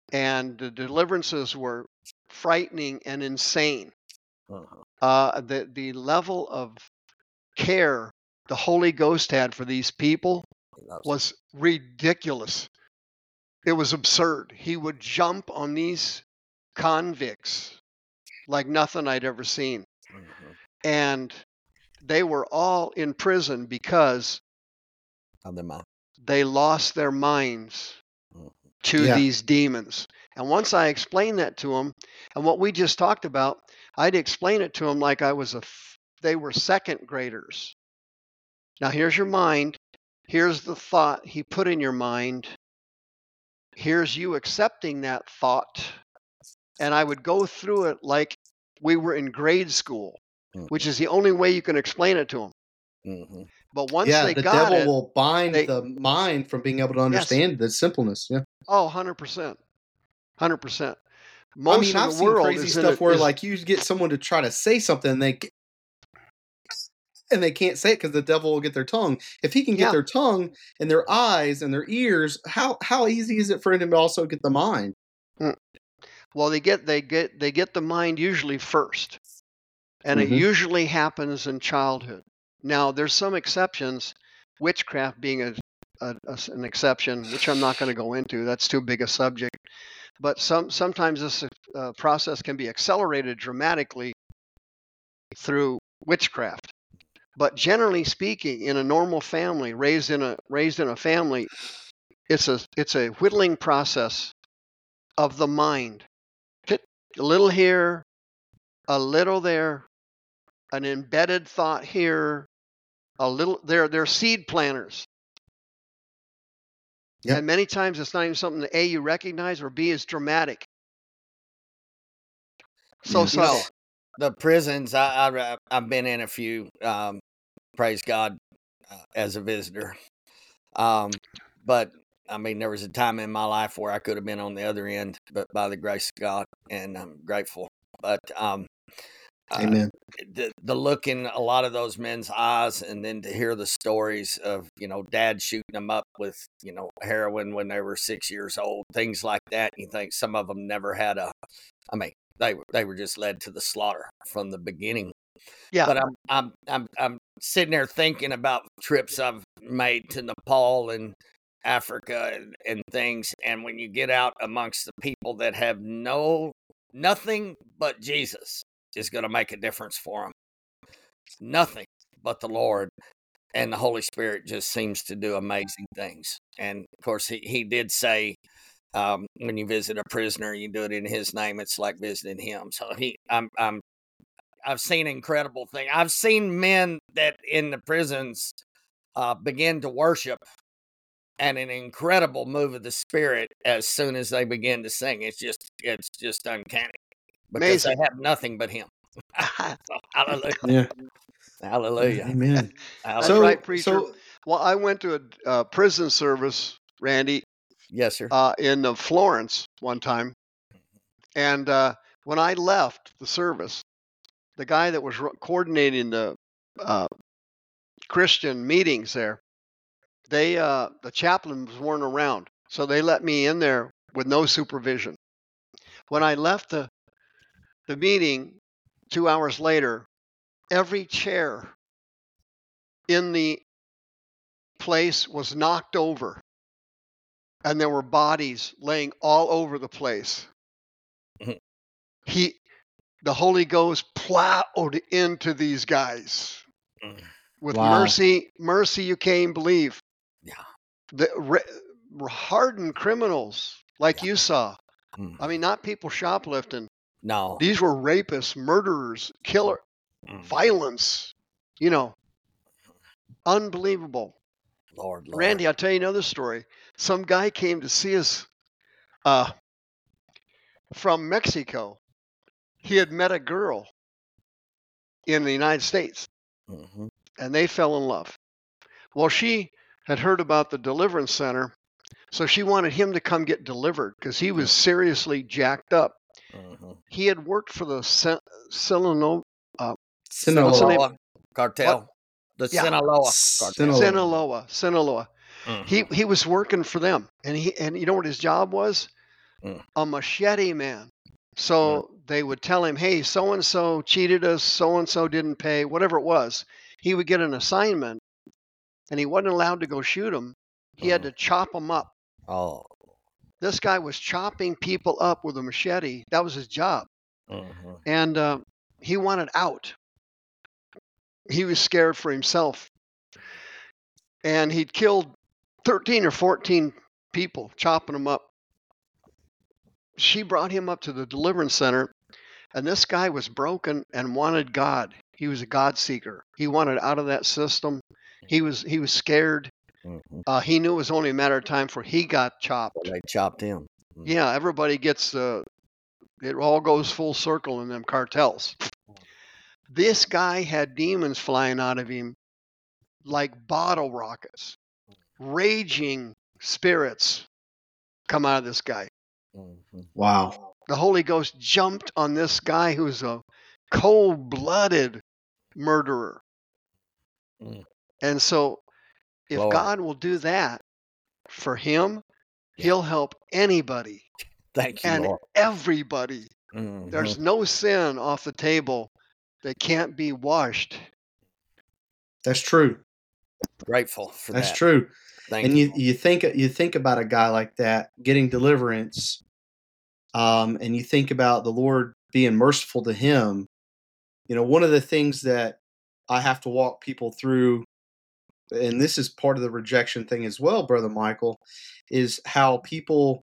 B: and the deliverances were frightening and insane.
C: Uh-huh.
B: Uh, the the level of care the Holy Ghost had for these people was ridiculous. It was absurd. He would jump on these convicts like nothing I'd ever seen.
C: Mhm.
B: And they were all in prison because
C: Of the mind.
B: they lost their minds
C: Mhm.
B: to
A: Yeah.
B: these demons. And once I explained that to them, and what we just talked about, I'd explain it to them like I was a, f- they were second graders. Now here's your mind. Here's the thought he put in your mind. Here's you accepting that thought. And I would go through it like we were in grade school, which is the only way you can explain it to them.
C: Mm-hmm.
B: But once
A: Yeah,
B: they
A: the
B: got
A: devil
B: it,
A: will bind
B: they-
A: the mind from being able to
B: Yes.
A: understand the simpleness. Yeah.
B: oh, one hundred percent. one hundred percent.
A: I
B: Most
A: mean,
B: of
A: I've
B: the
A: seen
B: world
A: crazy
B: is in
A: stuff
B: a-
A: where
B: is-
A: like you get someone to try to say something and they ca- and they can't say it because the devil will get their tongue. If he can get
B: Yeah.
A: their tongue and their eyes and their ears, how how easy is it for him to also get the mind?
B: well, they get they get they get the mind usually first, and
A: Mhm.
B: it usually happens in childhood. Now, there's some exceptions, witchcraft being a, a- a- an exception, which I'm not going to go into. That's too big a subject. But some sometimes this uh, process can be accelerated dramatically through witchcraft. But generally speaking, in a normal family, raised in a raised in a family, it's a it's a whittling process of the mind. Fit a little here, a little there, an embedded thought here, a little there. They're seed planters.
A: Yep.
B: And many times it's not even something that A, you recognize, or B, is dramatic. So
A: Yeah.
C: You know,
B: subtle.
C: the prisons, I, I, I've been in a few, um, praise God, uh, as a visitor. Um, but, I mean, there was a time in my life where I could have been on the other end, but by the grace of God, and I'm grateful. But um, uh,
A: Amen.
C: the, the look in a lot of those men's eyes, and then to hear the stories of, you know, dad shooting them up with, you know, heroin when they were six years old, things like that. You think some of them never had a, I mean, they were they were just led to the slaughter from the beginning.
B: Yeah.
C: But I'm I'm I'm I'm sitting there thinking about trips I've made to Nepal and Africa and, and things, and when you get out amongst the people that have no nothing but Jesus is going to make a difference for them. Nothing but the Lord and the Holy Spirit just seems to do amazing things. And of course, he he did say, um, when you visit a prisoner, you do it in his name. It's like visiting him. So he, I'm, I'm, I've seen incredible things. I've seen men that in the prisons uh, begin to worship, and an incredible move of the Spirit as soon as they begin to sing. It's just, it's just uncanny because
B: Amazing.
C: they have nothing but Him. So, hallelujah,
A: Yeah.
C: hallelujah.
A: Amen.
B: That's
A: So,
B: right, preacher.
A: so
B: Well, I went to a uh, prison service, Randy,
C: Yes, sir.
B: uh, in uh, Florence one time. And uh, when I left the service, the guy that was ro- coordinating the uh, Christian meetings there, they uh, the chaplains weren't around, so they let me in there with no supervision. When I left the the meeting two hours later, every chair in the place was knocked over, and there were bodies laying all over the place.
C: Mhm.
B: He, the Holy Ghost, plowed into these guys
C: Mm.
B: with
A: Wow.
B: mercy. Mercy, you can't even believe.
C: Yeah.
B: The re- hardened criminals like you saw.
C: Mm.
B: I mean, not people shoplifting.
C: No.
B: These were rapists, murderers, killer,
C: Mm.
B: violence. You know, unbelievable.
C: Lord, Lord.
B: Randy, I'll tell you another story. Some guy came to see us uh, from Mexico. He had met a girl in the United States,
C: Mm-hmm.
B: and they fell in love. Well, she had heard about the deliverance center, so she wanted him to come get delivered because he was seriously jacked up.
C: Mm-hmm.
B: He had worked for the Sin- Sinaloa, uh,
A: Sinaloa.
B: What's the name?
C: Sinaloa cartel. The
B: Yeah.
C: Sinaloa cartel.
A: Sinaloa.
B: Sinaloa, Sinaloa.
C: Mhm.
B: He he was working for them, and he and you know what his job was?
C: Mm.
B: a machete man. So they would tell him, hey, so-and-so cheated us, so-and-so didn't pay, whatever it was. He would get an assignment, and he wasn't allowed to go shoot them. He had
C: Mhm.
B: to chop them up.
C: Oh.
B: This guy was chopping people up with a machete. That was his job.
C: Mhm.
B: And uh, he wanted out. He was scared for himself. And he'd killed thirteen or fourteen people, chopping them up. She brought him up to the deliverance center, and this guy was broken and wanted God. He was a God seeker. He wanted out of that system. He was he was scared.
C: Mhm.
B: Uh, he knew it was only a matter of time before he got chopped.
C: So they chopped him. Mm.
B: Yeah, everybody gets uh, it all goes full circle in them cartels. This guy had demons flying out of him like bottle rockets. Raging spirits come out of this guy.
C: Mhm.
A: Wow.
B: The Holy Ghost jumped on this guy who's a cold-blooded murderer.
C: Mm.
B: And so if
C: Lord.
B: God will do that for him,
C: Yeah.
B: he'll help anybody
C: Thank you,
B: and
C: Lord.
B: everybody.
C: Mhm.
B: There's no sin off the table that can't be washed.
A: That's true.
C: Grateful for
A: That's
C: that.
A: true.
C: Thank
A: And
C: you.
A: you you think you think about a guy like that getting deliverance, um, and you think about the Lord being merciful to him. You know, one of the things that I have to walk people through, and this is part of the rejection thing as well, Brother Michael, is how people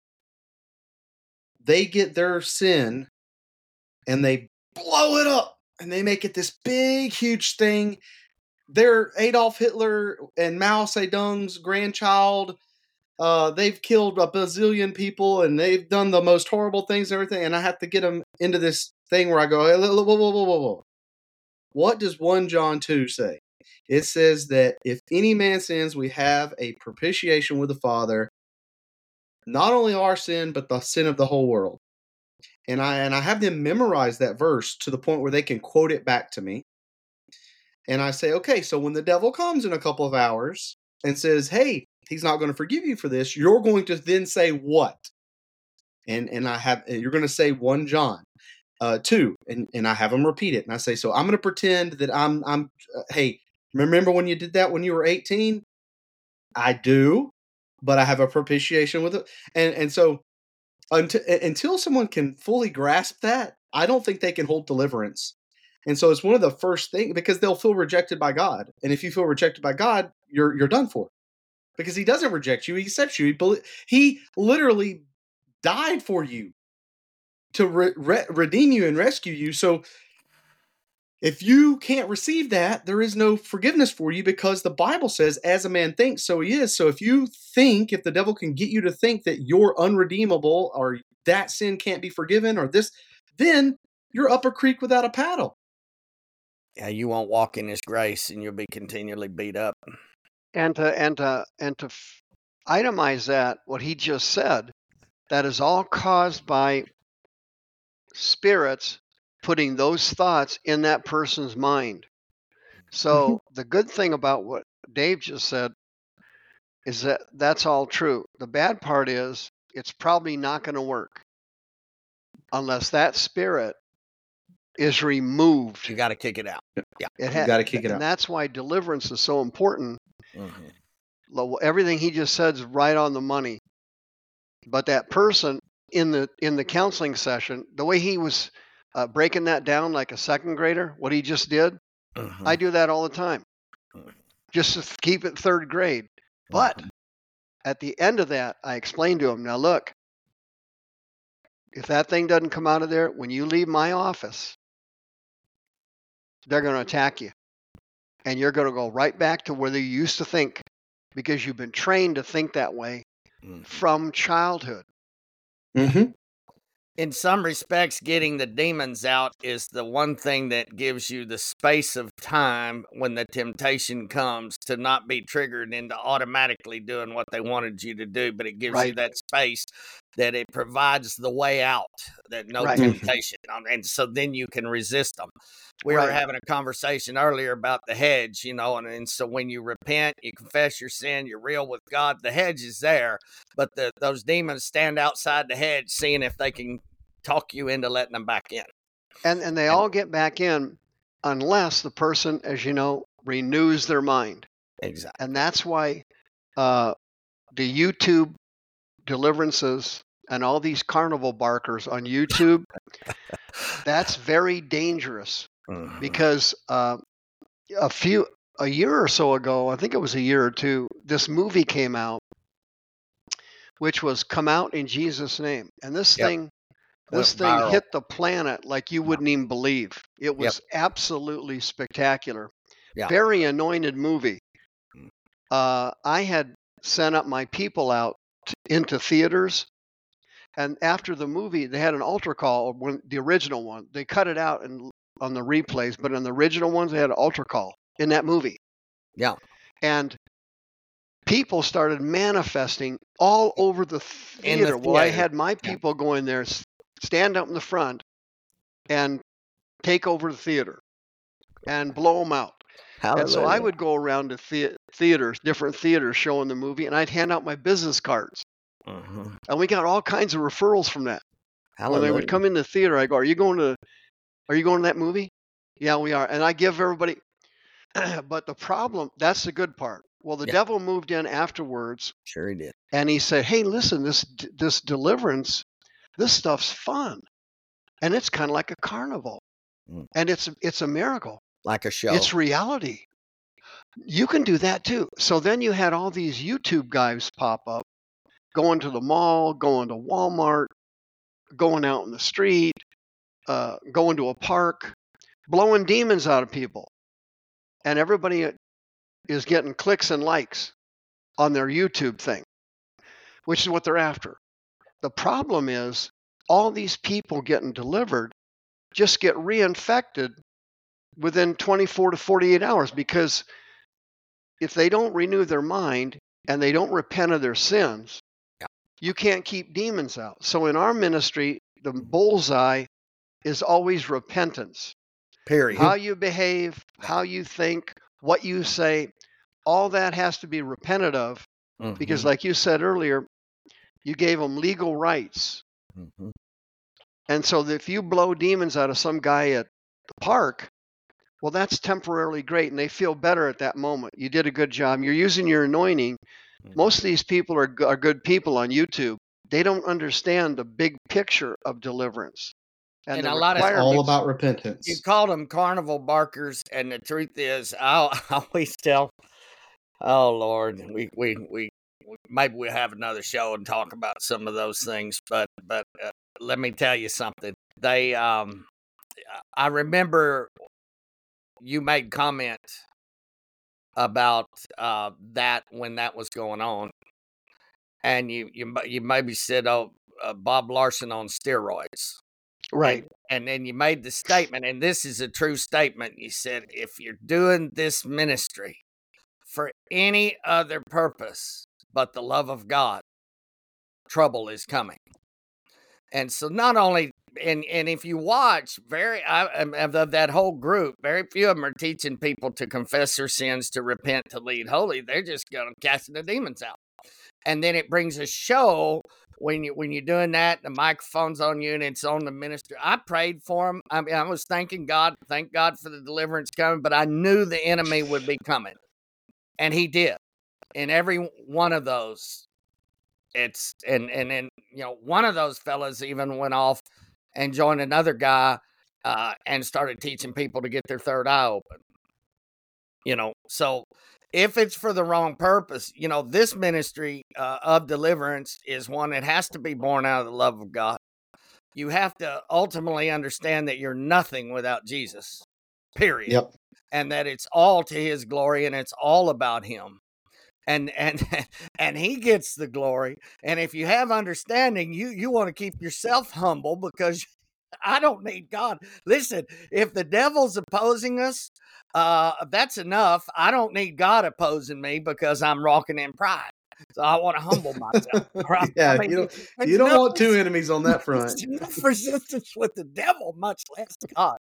A: they get their sin and they blow it up and they make it this big, huge thing. They're Adolf Hitler and Mao Zedong's grandchild. Uh, they've killed a bazillion people and they've done the most horrible things and everything. And I have to get them into this thing where I go, hey, whoa, whoa, whoa, whoa, whoa. What does First John two say? It says that if any man sins, we have a propitiation with the Father, not only our sin, but the sin of the whole world. And I and I have them memorize that verse to the point where they can quote it back to me. And I say, okay, so when the devil comes in a couple of hours and says, hey, he's not going to forgive you for this, you're going to then say what? And and I have you're going to say First John uh, two, and and I have them repeat it. And I say, so I'm going to pretend that I'm I'm uh, hey, remember when you did that when you were eighteen? I do, but I have a propitiation with it. And and so until until someone can fully grasp that, I don't think they can hold deliverance. And so it's one of the first things because they'll feel rejected by God. And if you feel rejected by God, you're you're done for. Because he doesn't reject you, he accepts you. He, he literally died for you to re- re- redeem you and rescue you. So if you can't receive that, there is no forgiveness for you because the Bible says, as a man thinks, so he is. So if you think, if the devil can get you to think that you're unredeemable or that sin can't be forgiven or this, then you're up a creek without a paddle.
C: Yeah, you won't walk in his grace and you'll be continually beat up.
B: And to and to and to f- itemize that, what he just said, that is all caused by spirits putting those thoughts in that person's mind. So the good thing about what Dave just said is that that's all true. The bad part is it's probably not going to work unless that spirit is removed.
C: You got to kick it out. Yeah.
B: It
A: You
B: ha-
A: got to kick it
B: and
A: out.
B: that's why deliverance is so important.
C: Mhm.
B: Lo- Everything he just said is right on the money. But that person in the in the counseling session, the way he was uh, breaking that down like a second grader, what he just did,
C: Mhm.
B: I do that all the time,
C: Mhm.
B: just to f- keep it third grade. But
C: Mhm.
B: at the end of that, I explained to him, now look, if that thing doesn't come out of there, when you leave my office, they're going to attack you. And you're going to go right back to where you used to think because you've been trained to think that way
C: Mhm.
B: from childhood.
A: Mm-hmm.
C: In some respects, getting the demons out is the one thing that gives you the space of time when the temptation comes to not be triggered into automatically doing what they wanted you to do, but it gives you
B: Right.
C: that space that it provides the way out, that no
B: Right.
C: temptation, um, and so then you can resist them. We
B: Right.
C: were having a conversation earlier about the hedge, you know, and, and so when you repent, you confess your sin, you're real with God, the hedge is there, but the, those demons stand outside the hedge seeing if they can talk you into letting them back in.
B: And and they
C: And-
B: all get back in unless the person, as you know, renews their mind.
C: Exactly.
B: And that's why uh, the YouTube deliverances and all these carnival barkers on YouTube, that's very dangerous
C: Mhm.
B: because uh, a few a year or so ago, I think it was a year or two, this movie came out, which was Come Out in Jesus' Name. And this
C: Yep.
B: thing
C: Went
B: this thing
C: viral.
B: hit the planet like you wouldn't even believe. It
C: Yep.
B: was absolutely spectacular.
C: Yeah.
B: Very anointed movie.
C: Mm.
B: Uh, I had sent up my people out t- into theaters, and after the movie, they had an altar call. When the original one, they cut it out and on the replays, but in the original ones, they had an altar call in that movie.
C: Yeah.
B: And people started manifesting all over the
C: In the
B: theater. Well, I
C: theater.
B: had my
C: Yeah.
B: people go in there, s- stand up in the front, and take over the theater and blow them out. And so I
C: Hallelujah.
B: would go around to thea- theaters, different theaters showing the movie, and I'd hand out my business cards.
C: Mhm.
B: And we got all kinds of referrals from that. When they
C: Hallelujah.
B: would come in the theater, I go, "Are you going to? Are you going to that movie?" "Yeah, we are." And I give everybody. But the problem, that's the good part. Well, the
C: Yeah.
B: devil moved in afterwards,
C: Sure he did.
B: and he said, "Hey, listen, this d- this deliverance, this stuff's fun, and it's kind of like a carnival,
C: Mm.
B: and it's it's a miracle.
C: Like a show.
B: It's reality. You can do that too." So then you had all these YouTube guys pop up, going to the mall, going to Walmart, going out in the street, uh, going to a park, blowing demons out of people. And everybody is getting clicks and likes on their YouTube thing, which is what they're after. The problem is all these people getting delivered just get reinfected within twenty-four to forty-eight hours, because if they don't renew their mind and they don't repent of their sins,
C: Yeah.
B: you can't keep demons out. So in our ministry, the bullseye is always repentance.
C: Period.
B: How you behave, how you think, what you say, all that has to be repented of, because
C: Mhm.
B: like you said earlier, you gave them legal rights.
C: Mhm.
B: And so that if you blow demons out of some guy at the park, well, that's temporarily great, and they feel better at that moment. You did a good job. You're using your anointing. Most of these people are, go- are good people on YouTube. They don't understand the big picture of deliverance and,
C: And
B: the
C: a lot of-
A: It's all
B: requirements.
A: about repentance.
C: You called them carnival barkers, and the truth is, I I always tell, oh Lord, we we we maybe we'll have another show and talk about some of those things. But but uh, let me tell you something. They um, I remember you made comment about uh that when that was going on, and you you ma- you maybe said, oh, uh, Bob Larson on steroids.
B: Right.
C: And, and then you made the statement, and this is a true statement. You said, if you're doing this ministry for any other purpose but the love of God, trouble is coming. And so not only, and, and if you watch, very I, of that whole group, very few of them are teaching people to confess their sins, to repent, to lead holy. They're just going to cast the demons out. And then it brings a show when you when you're doing that, the microphone's on you and it's on the minister. I prayed for him. I mean, I was thanking God, thank God for the deliverance coming, but I knew the enemy would be coming, and he did. In every one of those, it's and and then you know one of those fellas even went off and joined another guy uh, and started teaching people to get their third eye open. You know, so if it's for the wrong purpose, you know, this ministry uh, of deliverance is one that has to be born out of the love of God. You have to ultimately understand that you're nothing without Jesus, period.
A: Yep.
C: And that it's all to his glory and it's all about him. And and and he gets the glory. And if you have understanding, you you want to keep yourself humble, because I don't need God. Listen, if the devil's opposing us, uh, that's enough. I don't need God opposing me because I'm walking in pride. So I want to humble myself. Right?
A: Yeah,
C: I mean,
A: you don't,
C: there's
A: you don't
C: enough
A: want two
C: res-
A: enemies on that front.
C: there's enough resistance with the devil, much less God.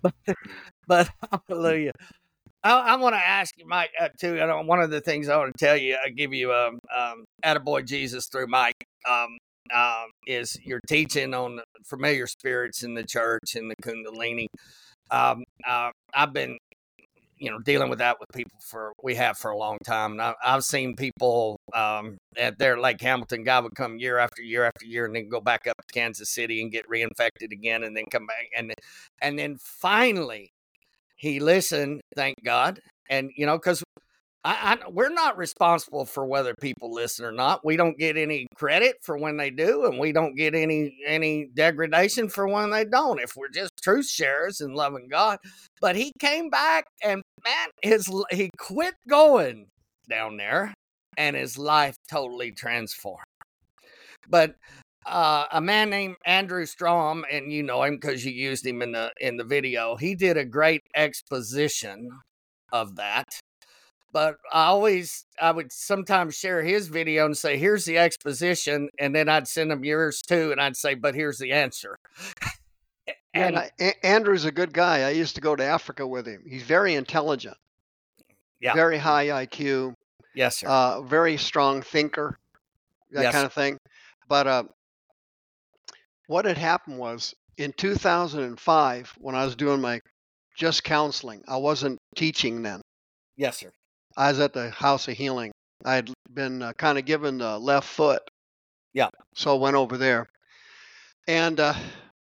C: but hallelujah. I, I want to ask you, Mike, uh, too. I don't, one of the things I want to tell you, I give you um, um, attaboy Jesus through Mike, um, um, is your teaching on familiar spirits in the church and the Kundalini. Um, uh, I've been, you know, dealing with that with people for, we have for a long time. And I, I've seen people um, at their Lake Hamilton guy would come year after year after year and then go back up to Kansas City and get reinfected again and then come back. And, and then finally, he listened, thank God. And, you know, because I, I, we're not responsible for whether people listen or not. We don't get any credit for when they do, and we don't get any any degradation for when they don't, if we're just truth sharers and loving God. But he came back, and, man, his he quit going down there, and his life totally transformed. But Uh, a man named Andrew Strom, and you know him because you used him in the in the video. He did a great exposition of that. But I always, I would sometimes share his video and say, "Here's the exposition," and then I'd send him yours too, and I'd say, "But here's the answer."
B: And
C: and
B: I, A- Andrew's a good guy. I used to go to Africa with him. He's very intelligent,
C: yeah,
B: very high I Q,
C: yes, sir,
B: uh, very strong thinker, that
C: yes,
B: kind of thing. But uh, what had happened was in two thousand five, when I was doing my just counseling, I wasn't teaching then.
C: yes, sir.
B: I was at the House of Healing. I had been uh, kind of given the left foot.
C: Yeah.
B: So I went over there. And uh,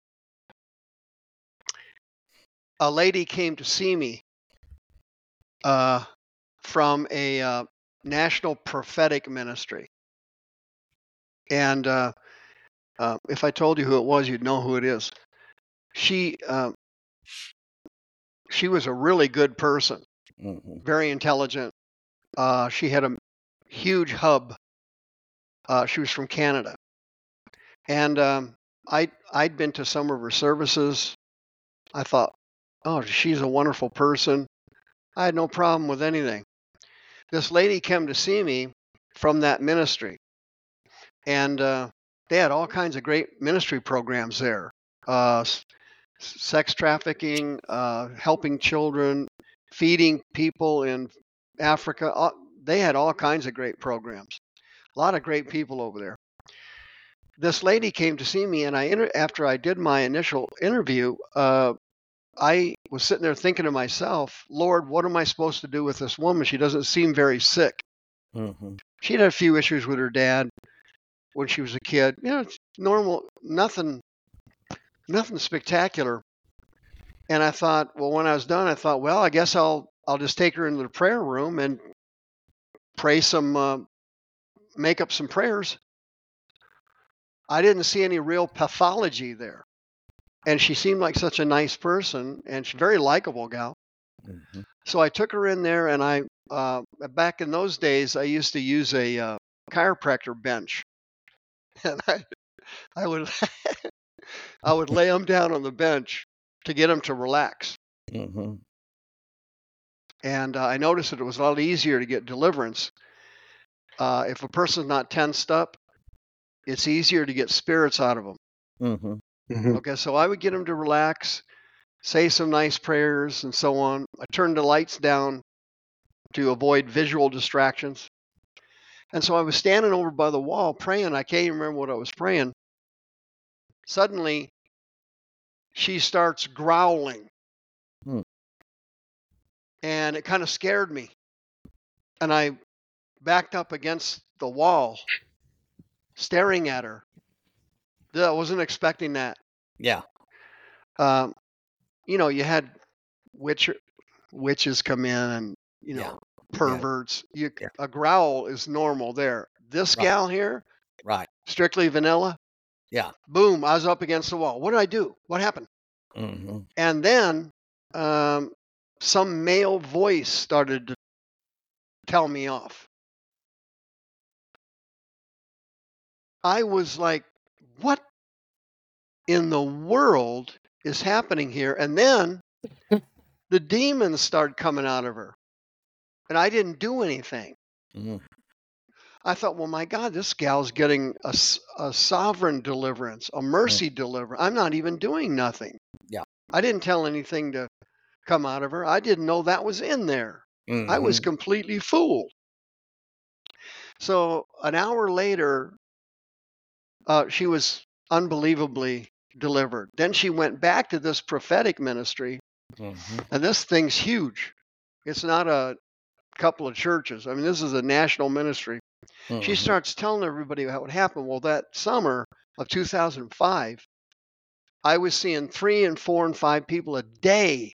B: a lady came to see me uh, from a uh, national prophetic ministry. And uh, uh, if I told you who it was, you'd know who it is. She uh, she was a really good person,
C: Mm-hmm.
B: very intelligent. Uh, she had a huge hub. Uh, she was from Canada. And um, I, I'd been to some of her services. I thought, oh, she's a wonderful person. I had no problem with anything. This lady came to see me from that ministry. And uh, they had all kinds of great ministry programs there. Uh, sex trafficking, uh, helping children, feeding people in Africa. Uh, they had all kinds of great programs. A lot of great people over there. This lady came to see me, and I inter- after I did my initial interview, uh, I was sitting there thinking to myself, Lord, what am I supposed to do with this woman? She doesn't seem very sick.
C: Mm-hmm.
B: She'd had a few issues with her dad when she was a kid. You know, it's normal, nothing, nothing spectacular. And I thought, well, when I was done, I thought, well, I guess I'll I'll just take her into the prayer room and pray some, uh, make up some prayers. I didn't see any real pathology there. And she seemed like such a nice person, and she's a very likable gal.
C: Mm-hmm.
B: So I took her in there, and I, uh, back in those days, I used to use a uh, chiropractor bench. And I, I would, I would lay them down on the bench to get them to relax.
C: Mm-hmm.
B: And uh, I noticed that it was a lot easier to get deliverance. Uh, if a person's not tensed up, it's easier to get spirits out of them.
C: Mm-hmm.
A: Mhm.
B: Okay, so I would get them to relax, say some nice prayers and so on. I turned the lights down to avoid visual distractions. And so I was standing over by the wall praying. I can't even remember what I was praying. Suddenly, she starts growling.
C: Hmm.
B: And it kind of scared me. And I backed up against the wall, staring at her. I wasn't expecting that.
C: Yeah.
B: Um, you know, you had witch, witches come in and, you know,
C: Yeah.
B: perverts. You,
C: Yeah.
B: a growl is normal there. This
C: Right.
B: gal here,
C: Right.
B: strictly vanilla.
C: Yeah.
B: Boom, I was up against the wall. What did I do? What happened?
C: Mm-hmm.
B: And then um, some male voice started to tell me off. I was like, what in the world is happening here? And then the demons started coming out of her. And I didn't do anything.
C: Mm-hmm.
B: I thought, well, my God, this gal's getting a, a sovereign deliverance, a mercy deliverance. I'm not even doing nothing.
C: Yeah.
B: I didn't tell anything to come out of her. I didn't know that was in there.
C: Mm-hmm.
B: I was completely fooled. So an hour later, uh, she was unbelievably delivered. Then she went back to this prophetic ministry,
C: Mm-hmm.
B: and this thing's huge. It's not a couple of churches. I mean, this is a national ministry.
C: Mm-hmm.
B: She starts telling everybody what happened. Well, that summer of two thousand five, I was seeing three and four and five people a day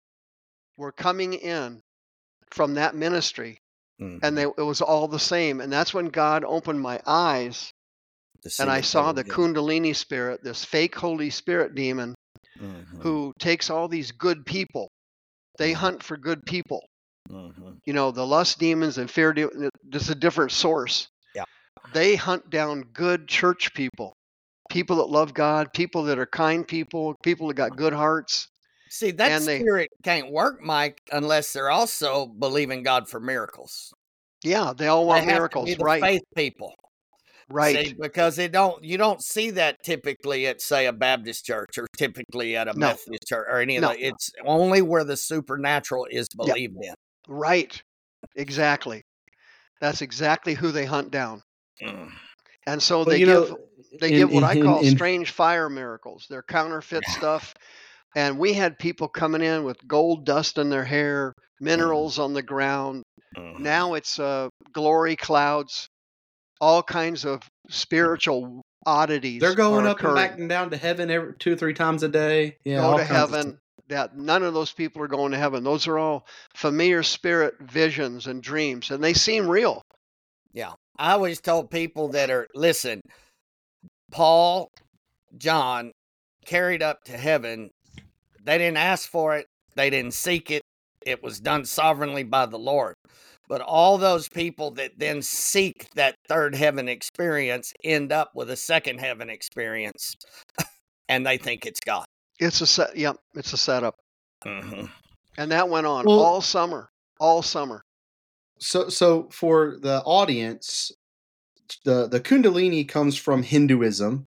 B: were coming in from that ministry,
C: Mm-hmm.
B: and they, it was all the same. And that's when God opened my eyes, and I saw the Kundalini spirit, this fake Holy Spirit demon,
C: mm-hmm.
B: who takes all these good people. They
C: Mm-hmm.
B: hunt for good people.
C: Mm-hmm.
B: You know, the lust demons and fear demons, this is a different source.
C: Yeah.
B: They hunt down good church people, people that love God, people that are kind people, people that got good hearts.
C: See, that
B: And they-
C: spirit can't work, Mike, unless they're also believing God for miracles.
B: Yeah, they all want
C: They have to
B: miracles,
C: be the
B: right?
C: faith people.
B: Right.
C: See, because it don't you don't see that typically at, say, a Baptist church or typically at a
B: No.
C: Methodist church or any of
B: No.
C: the. It's only where the supernatural is believed in.
B: Right. Exactly. That's exactly who they hunt down.
C: Mm.
B: And so
A: Well,
B: they
A: you
B: give
A: know,
B: they
A: in-
B: give what I
A: in-
B: call
A: in-
B: strange fire miracles. They're counterfeit stuff. And we had people coming in with gold dust in their hair, minerals on the ground.
C: Mhm.
B: Now it's uh, glory clouds, all kinds of spiritual oddities.
A: They're going
B: are
A: up
B: occurring.
A: and back and down to heaven every two or three times a day. Yeah,
B: Go
A: all
B: to
A: kinds of
B: heaven. That none of those people are going to heaven. Those are all familiar spirit visions and dreams, and they seem real.
C: Yeah. I always told people that are, listen, Paul, John, carried up to heaven. They didn't ask for it. They didn't seek it. It was done sovereignly by the Lord. But all those people that then seek that third heaven experience end up with a second heaven experience, and they think it's God.
B: It's a set. Yep, it's a setup.
C: Mm-hmm.
B: And that went on
A: Well-
B: all summer, all summer.
A: So, so for the audience, the the Kundalini comes from Hinduism,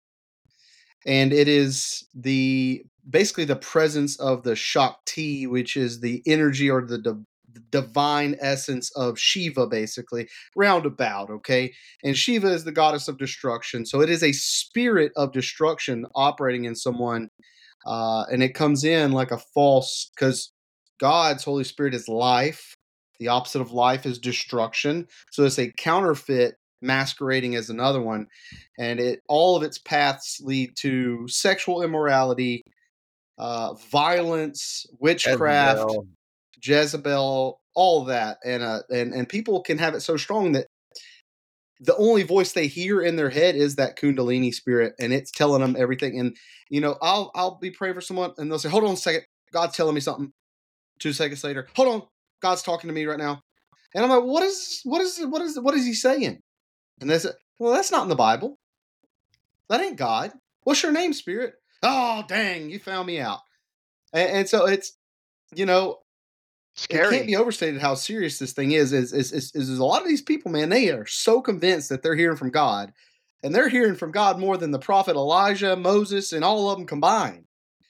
A: and it is the basically the presence of the Shakti, which is the energy or the, the divine essence of Shiva, basically roundabout. Okay, and Shiva is the goddess of destruction, so it is a spirit of destruction operating in someone, uh, and it comes in like a false because God's Holy Spirit is life. The opposite of life is destruction. So it's a counterfeit masquerading as another one. And it all of its paths lead to sexual immorality, uh, violence, witchcraft,
C: Jezebel.
A: Jezebel, all that. And, uh, and, and people can have it so strong that the only voice they hear in their head is that Kundalini spirit, and it's telling them everything. And, you know, I'll, I'll be praying for someone and they'll say, hold on a second. God's telling me something. Two seconds later, hold on. God's talking to me right now. And I'm like, what is, what is, what is, what is he saying? And they say, well, that's not in the Bible. That ain't God. What's your name, spirit? Oh, dang, you found me out. And, and so it's, you know,
B: Scary.
A: it can't be overstated how serious this thing is. Is, is, is, is, is a lot of these people, man, they are so convinced that they're hearing from God. And they're hearing from God more than the prophet Elijah, Moses, and all of them combined.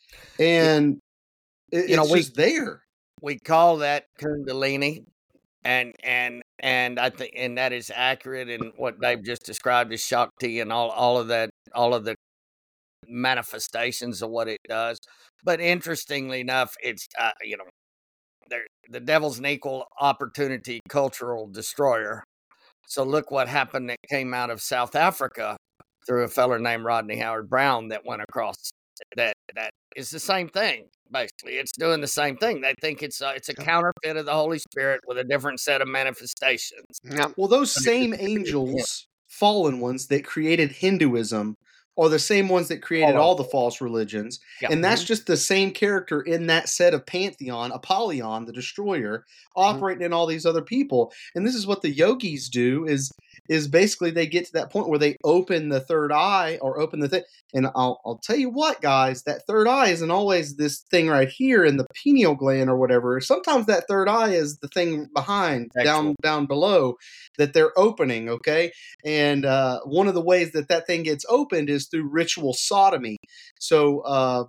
A: And it,
C: You know,
A: it's
C: we-
A: just there.
C: We call that Kundalini, and and and I think and that is accurate in what Dave just described as Shakti and all all of that, all of the manifestations of what it does. But interestingly enough, it's uh, you know, there the devil's an equal opportunity cultural destroyer. So look what happened that came out of South Africa through a feller named Rodney Howard Brown that went across. That that is the same thing. Basically, it's doing the same thing. They think it's a, it's a counterfeit of the Holy Spirit with a different set of manifestations.
B: Yep.
A: Well, those same angels, fallen ones that created Hinduism, are the same ones that created all the false religions.
C: Yeah.
A: And that's just the same character in that set of Pantheon, Apollyon, the destroyer, operating in all these other people. And this is what the yogis do is is basically they get to that point where they open the third eye or open the thing. And I'll, I'll tell you what, guys, that third eye isn't always this thing right here in the pineal gland or whatever. Sometimes that third eye is the thing behind, down
C: Sexual.
A: down below that they're opening, okay? And uh, one of the ways that that thing gets opened is through ritual sodomy. So uh,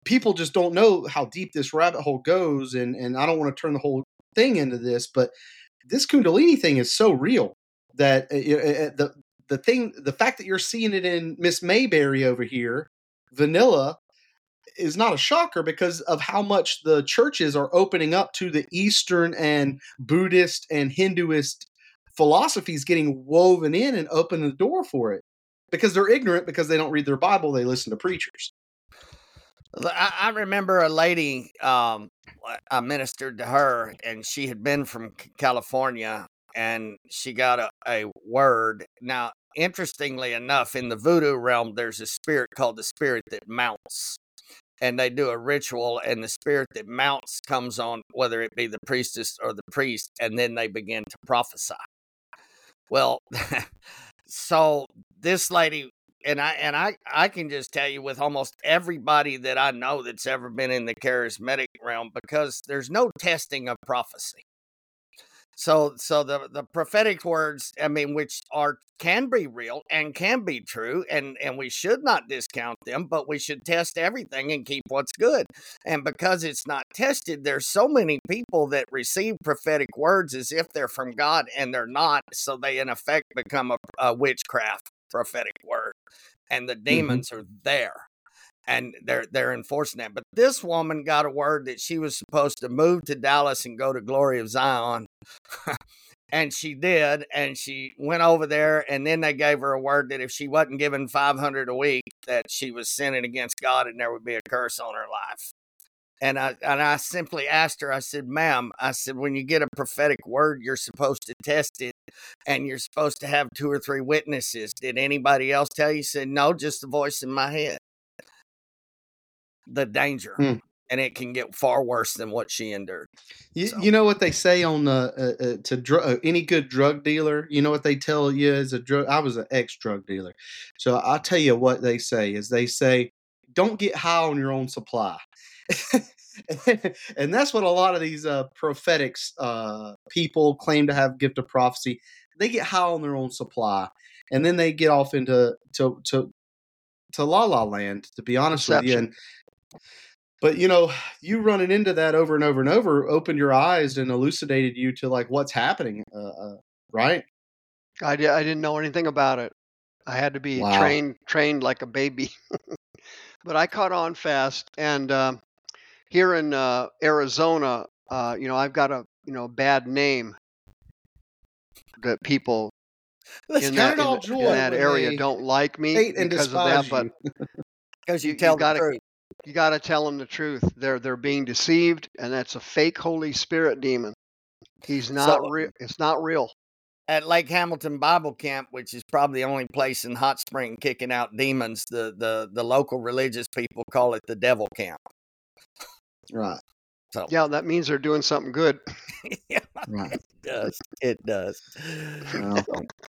A: people just don't know how deep this rabbit hole goes, and and I don't want to turn the whole thing into this, but this Kundalini thing is so real that uh, uh, the the thing, the fact that you're seeing it in Miss Mayberry over here, vanilla, is not a shocker because of how much the churches are opening up to the Eastern and Buddhist and Hinduist philosophies getting woven in and opening the door for it because they're ignorant because they don't read their Bible. They listen to preachers.
C: I, I remember a lady, um, I ministered to her, and she had been from California, and she got a, a word. Now, interestingly enough, in the voodoo realm, there's a spirit called the spirit that mounts. And they do a ritual, and the spirit that mounts comes on, whether it be the priestess or the priest, and then they begin to prophesy. Well, so this lady, and I and I, I can just tell you with almost everybody that I know that's ever been in the charismatic realm, because there's no testing of prophecy. So, so the, the prophetic words, I mean, which are can be real and can be true, and, and we should not discount them, but we should test everything and keep what's good. And because it's not tested, there's so many people that receive prophetic words as if they're from God, and they're not. So they, in effect, become a, a witchcraft prophetic word, and the demons mm-hmm. are there. And they're they're enforcing that. But this woman got a word that she was supposed to move to Dallas and go to Glory of Zion. And she did. And she went over there. And then they gave her a word that if she wasn't given five hundred a week, that she was sinning against God and there would be a curse on her life. And I and I simply asked her, I said, ma'am, I said, when you get a prophetic word, you're supposed to test it. And you're supposed to have two or three witnesses. Did anybody else tell you? She said, no, just the voice in my head. The danger, hmm. and it can get far worse than what she endured.
A: You,
C: so.
A: you know what they say on uh, uh, to dr- uh, any good drug dealer. You know what they tell you as a drug. I was an ex drug dealer, so I'll tell you what they say is they say don't get high on your own supply, and that's what a lot of these uh, prophetics uh, people claim to have gift of prophecy. They get high on their own supply, and then they get off into to to to la la land. To be honest Deception. with you. And, But, you know, you running into that over and over and over opened your eyes and elucidated you to, like, what's happening, uh, uh, right?
B: I, di- I didn't know anything about it. I had to be wow. trained trained like a baby. But I caught on fast. And um, here in uh, Arizona, uh, you know, I've got a, you know, bad name that people
A: Let's
B: in that, in,
A: in
B: that area don't like me because of that. But
C: because you, you tell
B: you gotta,
C: the truth.
B: You got to tell them the truth. They're they're being deceived, and that's a fake Holy Spirit demon. He's not so, real. It's not real.
C: At Lake Hamilton Bible Camp, which is probably the only place in Hot Spring kicking out demons, the the the local religious people call it the devil camp.
A: Right.
B: So yeah, that means they're doing something good.
C: Yeah, right. It does. It does.
A: Well,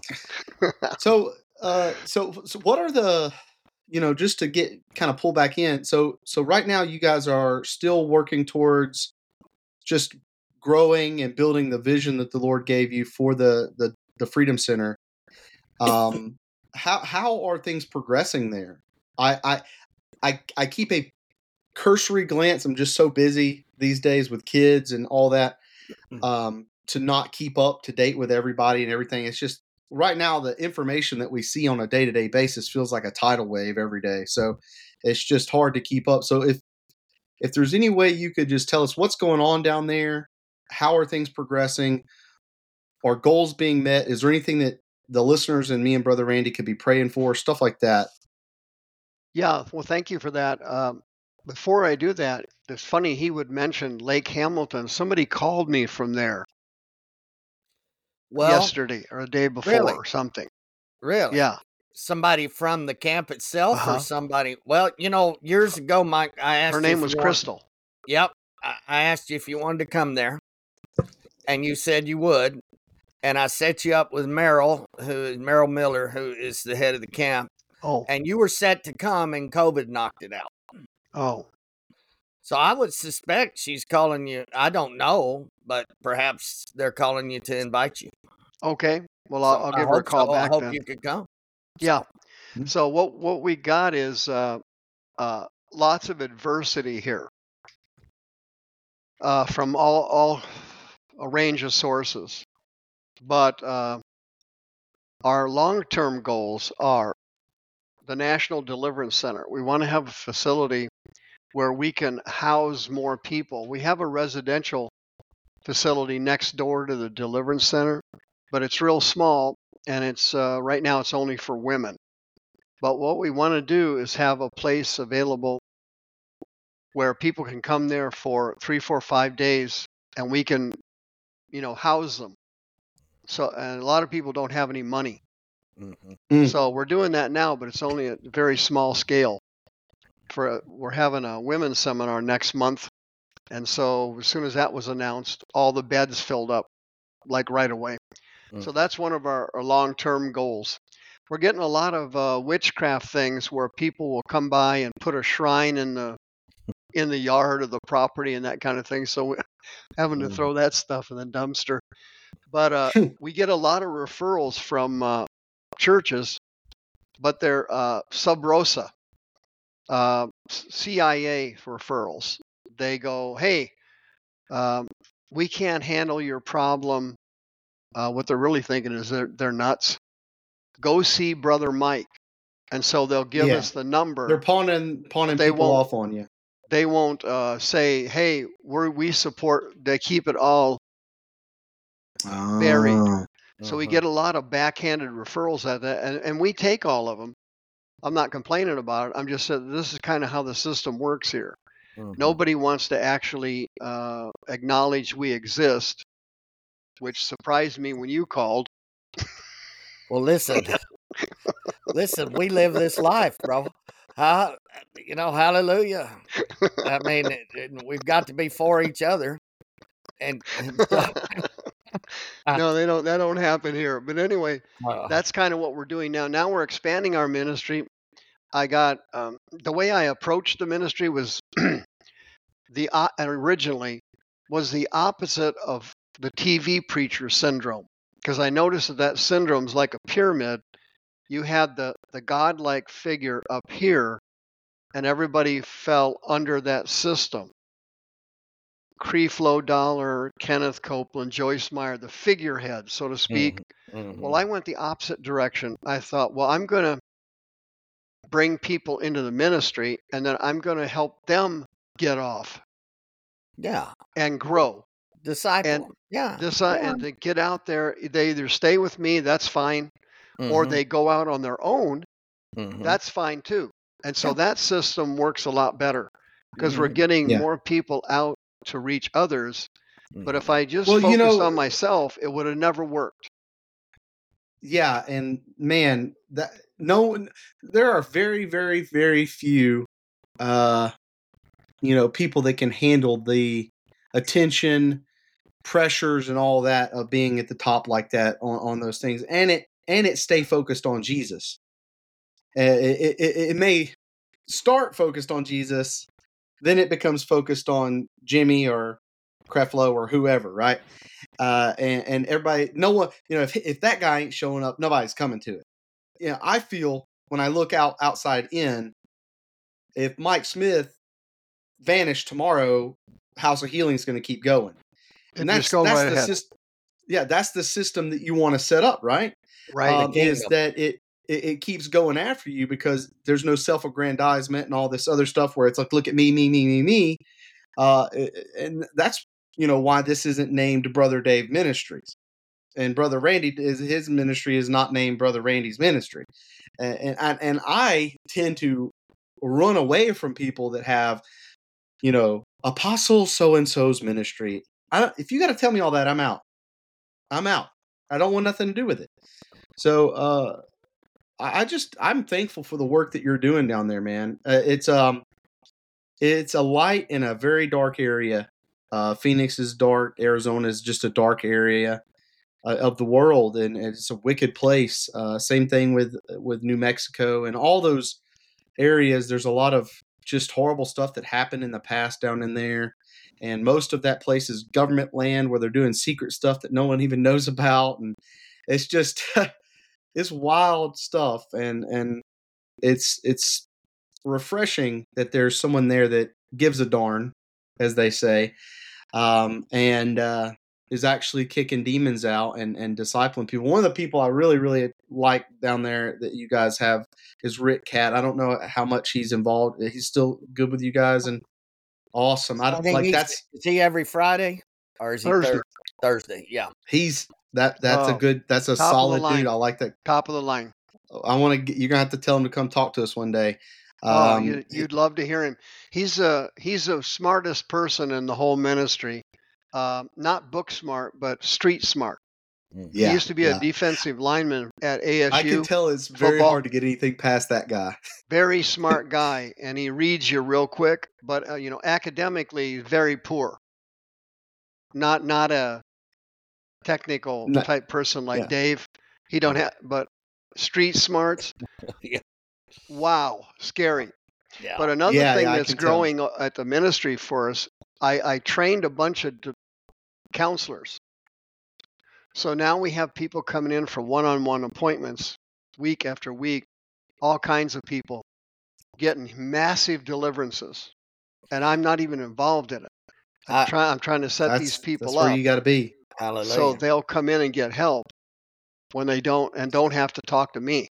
A: so uh, so so what are the you know, just to get kind of pull back in. So, so right now you guys are still working towards just growing and building the vision that the Lord gave you for the, the, the Freedom Center. Um, how, how are things progressing there? I, I, I, I keep a cursory glance. I'm just so busy these days with kids and all that, um, to not keep up to date with everybody and everything. It's just, right now, the information that we see on a day-to-day basis feels like a tidal wave every day. So it's just hard to keep up. So if if there's any way you could just tell us what's going on down there, how are things progressing, are goals being met? Is there anything that the listeners and me and Brother Randy could be praying for, stuff like that?
B: Yeah, well, thank you for that. Um, before I do that, it's funny he would mention Lake Hamilton. Somebody called me from there. Well, yesterday or the day before
C: really?
B: or something.
C: Really?
B: Yeah.
C: Somebody from the camp itself
B: uh-huh.
C: or somebody? Well, you know, years ago, Mike, I asked
B: her name was Crystal.
C: Wanted, yep. I, I asked you if you wanted to come there, and you said you would. And I set you up with Merrill, who is Merrill Miller, who is the head of the camp.
B: Oh.
C: And you were set to come, and COVID knocked it out.
B: Oh.
C: So I would suspect she's calling you. I don't know, but perhaps they're calling you to invite you.
B: Okay. Well, I'll,
C: so
B: I'll give her a call
C: so.
B: back.
C: I hope
B: then.
C: you could come.
B: Yeah. So what what we got is uh, uh, lots of adversity here uh, from all all a range of sources. But uh, our long-term goals are the National Deliverance Center. We want to have a facility where we can house more people. We have a residential facility next door to the Deliverance Center, but it's real small, and it's uh, right now it's only for women. But what we want to do is have a place available where people can come there for three, four, five days, and we can, you know, house them. So, and a lot of people don't have any money.
C: Mm-hmm.
A: Mm.
B: So we're doing that now, but it's only a very small scale. For a, we're having a women's seminar next month, and so as soon as that was announced, all the beds filled up like right away.
C: Mm.
B: So that's one of our, our long-term goals. We're getting a lot of uh, witchcraft things where people will come by and put a shrine in the in the yard of the property and that kind of thing. So we're having to
C: Mhm.
B: throw that stuff in the dumpster. But uh, we get a lot of referrals from uh, churches, but they're uh, sub rosa, uh, C I A referrals. They go, hey, um, we can't handle your problem. Uh, what they're really thinking is they're, they're nuts. Go see Brother Mike. And so they'll give
A: Yeah.
B: us the number.
A: They're pawning pawning
B: they
A: people
B: won't-
A: off on you.
B: They won't uh, say, hey, we're, we support, they keep it all buried.
A: Ah.
B: So we
C: Uh-huh.
B: get a lot of backhanded referrals at that, and, and we take all of them. I'm not complaining about it. I'm just saying this is kind of how the system works here.
C: Mhm.
B: Nobody wants to actually uh, acknowledge we exist, which surprised me when you called.
C: Well, listen, listen, we live this life, bro. Huh? You know, hallelujah. I mean, it, it- we've got to be for each other. And, and so,
B: No, they don't. That don't happen here. But anyway,
C: uh,
B: that's kind of what we're doing now. Now we're expanding our ministry. I got um, the way I approached the ministry was the uh, originally was the opposite of the T V preacher syndrome, because I noticed that that syndrome's like a pyramid. You had the the godlike figure up here, and everybody fell under that system. Creflo Dollar, Kenneth Copeland, Joyce Meyer, the figurehead, so to speak.
C: mhm.
B: Well, I went the opposite direction. I thought, well, I'm going to bring people into the ministry, and then I'm going to help them get off
C: Yeah,
B: and grow.
C: disciple.
B: And
C: 'em. Yeah,
B: This uh,
C: yeah.
B: and to get out there, they either stay with me, that's fine, or
C: Mhm,
B: they go out on their own,
C: mhm.
B: that's fine too. And so
C: Yeah.
B: that system works a lot better because we're
C: Mhm,
B: getting
A: Yeah.
B: more people out to reach others. But
C: mhm.
B: if I just
A: Well, you
B: focused
A: know-
B: on myself, it would have never worked.
A: Yeah, and man, that no, there are very, very, very few, uh, you know, people that can handle the attention, pressures, and all that of being at the top like that on, on those things, and it and it stay focused on Jesus. Uh, it, it it may start focused on Jesus, then it becomes focused on Jimmy or Creflo or whoever, right? Uh, and, and everybody, no one, you know, if if that guy ain't showing up, nobody's coming to it. You know, I feel when I look out outside in, if Mike Smith vanished tomorrow, House of Healing is going to keep going.
B: It
A: And that's
B: just go
A: that's
B: right
A: the
B: ahead.
A: system. Yeah, that's the system that you want to set up, right?
B: Right.
A: Um, is
C: kingdom.
A: that it, it it keeps going after you because there's no self-aggrandizement and all this other stuff where it's like, look at me, me, me, me, me. Uh, and that's, you know, why this isn't named Brother Dave Ministries. And Brother Randy is his ministry is not named Brother Randy's ministry. And and I, and I tend to run away from people that have, you know, Apostle so and so's ministry. I don't, if you got to tell me all that, I'm out. I'm out. I don't want nothing to do with it. So uh, I, I just I'm thankful for the work that you're doing down there, man. Uh, it's um it's a light in a very dark area. Uh, Phoenix is dark. Arizona is just a dark area uh, of the world, and, and it's a wicked place. Uh, same thing with with New Mexico and all those areas. There's a lot of just horrible stuff that happened in the past down in there, and most of that place is government land where they're doing secret stuff that no one even knows about, and it's just it's wild stuff, and and it's it's refreshing that there's someone there that gives a darn, as they say, um, and uh, is actually kicking demons out and, and discipling people. One of the people I really, really like down there that you guys have is Rick Cat. I don't know how much he's involved. He's still good with you guys and awesome. I,
C: I think
A: like
C: he's,
A: that's
C: is he every Friday or is he
B: Thursday.
C: Thursday? Thursday, yeah.
A: he's that that's a
B: Oh,
A: good that's a
B: top of the
A: solid
B: line.
A: dude. I like that.
B: Top of the line.
A: I want to. You're gonna have to tell him to come talk to us one day.
B: Oh,
A: Um,
B: you, you'd love to hear him. He's a he's the smartest person in the whole ministry. Uh, not book smart, but street smart.
A: yeah,
B: he used to be
A: yeah.
B: a defensive lineman at A S U.
A: I can tell it's very
B: football.
A: hard to get anything past that guy.
B: Very smart guy, and he reads you real quick. But uh, you know, academically, very poor. Not not a technical
A: No,
B: type person like
A: yeah.
B: Dave. He don't have, but street smarts.
C: Yeah.
B: Wow, scary.
C: Yeah.
B: But another
A: Yeah,
B: thing
A: yeah, I
B: that's
A: can tell.
B: growing o- at the ministry for us, I, I trained a bunch of d- counselors. So now we have people coming in for one-on-one appointments week after week, all kinds of people getting massive deliverances. And I'm not even involved in it. I'm,
C: I-
B: try, I'm trying to set
A: That's
B: these people
A: that's where
B: up
A: you got to be.
C: Hallelujah.
B: so they'll come in and get help when they don't and don't have to talk to me.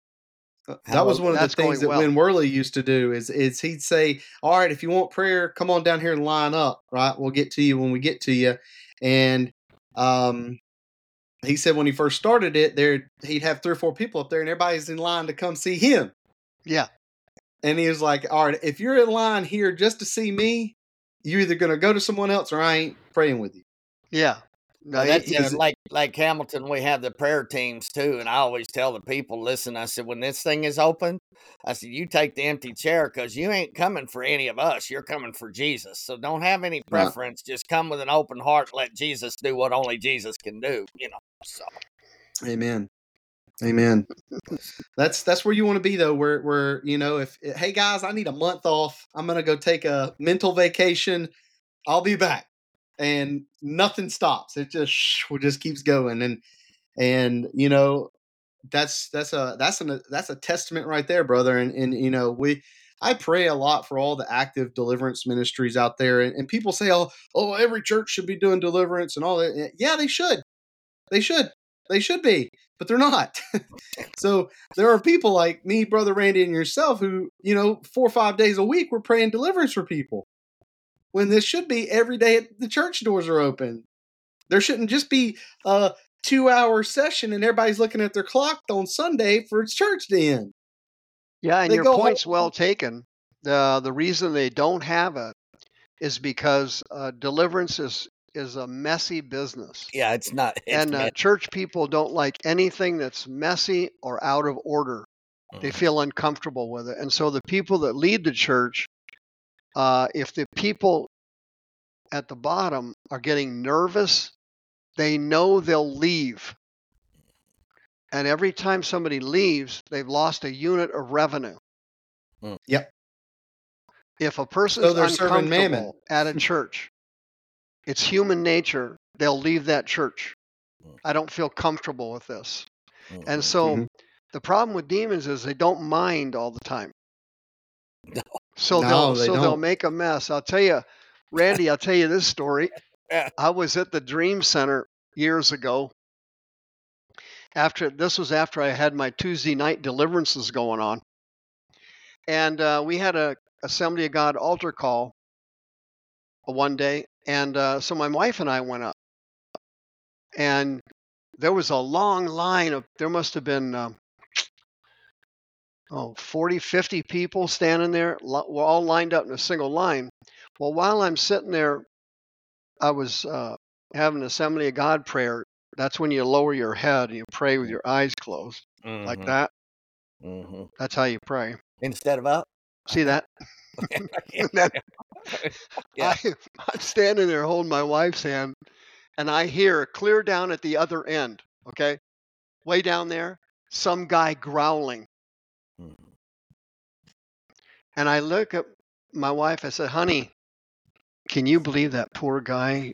A: That was one of the
B: That's
A: things that
B: going well.
A: Win Worley used to do. Is is he'd say, "All right, if you want prayer, come on down here and line up. Right, we'll get to you when we get to you." And um, he said when he first started it, there he'd have three or four people up there, and everybody's in line to come see him.
B: Yeah.
A: And he was like, "All right, if you're in line here just to see me, you're either going to go to someone else, or I ain't praying with you."
B: Yeah. No,
C: Well,
B: he-
C: that's
B: he-
C: uh,
A: is it-
C: like like Hamilton. We have the prayer teams too, and I always tell the people, "Listen," I said, "when this thing is open, I said you take the empty chair because you ain't coming for any of us. You're coming for Jesus. So don't have any
A: Right.
C: preference. Just come with an open heart. Let Jesus do what only Jesus can do. You know." So
A: Amen. Amen. That's that's where you want to be though. Where where you know if hey guys, I need a month off. I'm gonna go take a mental vacation. I'll be back, and nothing stops. It just it just keeps going, and and you know that's that's a that's an that's a testament right there, brother. And and you know we. I pray a lot for all the active deliverance ministries out there, and, and people say, "Oh, oh, every church should be doing deliverance and all that." Yeah, they should. They should. They should be, but they're not. So there are people like me, Brother Randy, and yourself who, you know, four or five days a week, we're praying deliverance for people. When this should be every day the church doors are open. There shouldn't just be a two-hour session and everybody's looking at their clock on Sunday for its church to end.
B: Yeah, and
A: They
B: your
A: go
B: point's
A: home-
B: well taken. The the reason they don't have it is because uh, deliverance is is a messy business,
C: yeah, it's not. It's
B: and uh, church people don't like anything that's messy or out of order. They feel uncomfortable with it, and so the people that lead the church, uh, if the people at the bottom are getting nervous, they know they'll leave. And every time somebody leaves, they've lost a unit of revenue.
A: Yep.
B: If a person's
A: So they're serving mammon.
B: uncomfortable at a church, it's human nature. They'll leave that church. I don't feel comfortable with this. And so
A: Mhm.
B: the problem with demons is they don't mind all the time.
C: No.
B: So
A: No,
B: they'll
A: they
B: so they'll
A: don't.
B: make a mess. I'll tell you, Randy, I'll tell you this story.
C: Yeah.
B: I was at the Dream Center years ago. After this was after I had my Tuesday night deliverances going on. And uh, we had a Assembly of God altar call one day, and uh, so my wife and I went up, and there was a long line of, there must have been, um, oh, forty, fifty people standing there. Lo- We're all lined up in a single line. Well, while I'm sitting there, I was uh, having Assembly of God prayer. That's when you lower your head and you pray with your eyes closed, like
C: Mhm.
B: that.
C: Mhm.
B: That's how you pray.
C: Instead of up.
B: See that?
C: Yeah.
B: Then
C: Yeah.
B: I, I'm standing there holding my wife's hand, and I hear clear down at the other end, okay, way down there, some guy growling.
C: Mhm.
B: And I look at my wife, I said, honey, can you believe that poor guy?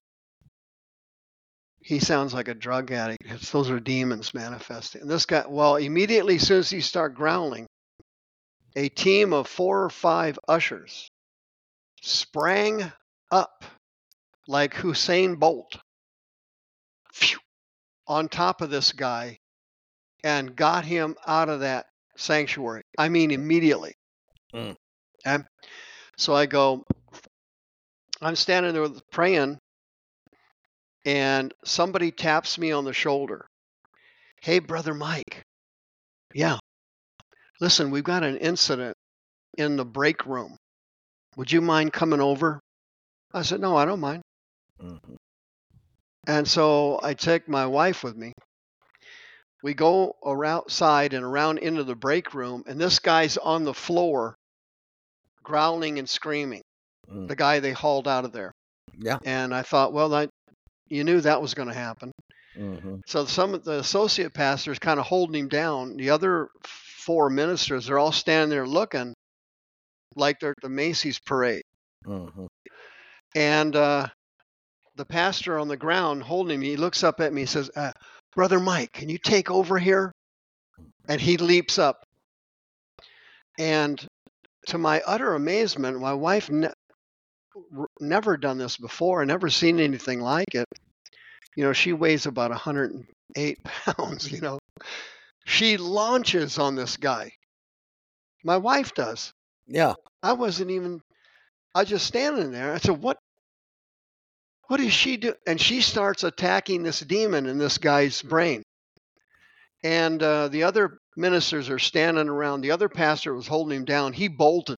B: He sounds like a drug addict. It's, those are demons manifesting. And this guy, well, immediately as soon as he started growling, a team of four or five ushers sprang up like Usain Bolt phew, on top of this guy and got him out of that sanctuary. I mean, immediately.
C: Mm.
B: Okay? So I go, I'm standing there praying, and somebody taps me on the shoulder. Hey, Brother Mike. Yeah. Listen, we've got an incident in the break room. Would you mind coming over? I said, no, I don't mind.
C: Mm-hmm.
B: And so I take my wife with me. We go outside and around into the break room, and this guy's on the floor growling and screaming,
C: Mm.
B: the guy they hauled out of there.
C: Yeah.
B: And I thought, well, I, you knew that was going to happen.
C: Mm-hmm.
B: So some of the associate pastors kind of holding him down. The other four ministers, they're all standing there looking like they're at the Macy's parade.
C: Mm-hmm.
B: And uh, the pastor on the ground holding me, he looks up at me and says, uh, Brother Mike, can you take over here? And he leaps up. And to my utter amazement, my wife ne- never done this before, never seen anything like it. You know, she weighs about one hundred eight pounds, you know. She launches on this guy. My wife does.
C: Yeah.
B: I wasn't even, I was just standing there. I said, what, what is she do? And she starts attacking this demon in this guy's brain. And uh, the other ministers are standing around. The other pastor was holding him down. He bolted.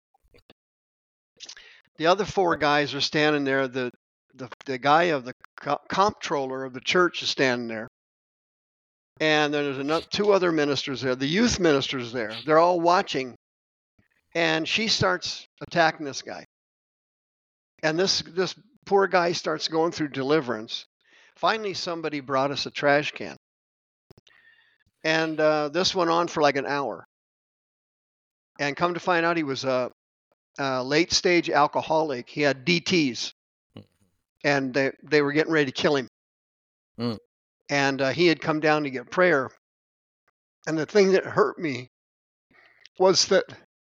B: The other four guys are standing there. The the, the guy of the co- comptroller of the church is standing there. And then there's another, two other ministers there. The youth ministers there. They're all watching. And she starts attacking this guy. And this this poor guy starts going through deliverance. Finally, somebody brought us a trash can. And uh, this went on for like an hour. And come to find out, he was a, a late stage alcoholic. He had D Ts. And they, they were getting ready to kill him.
C: Mm.
B: And uh, he had come down to get prayer. And the thing that hurt me was that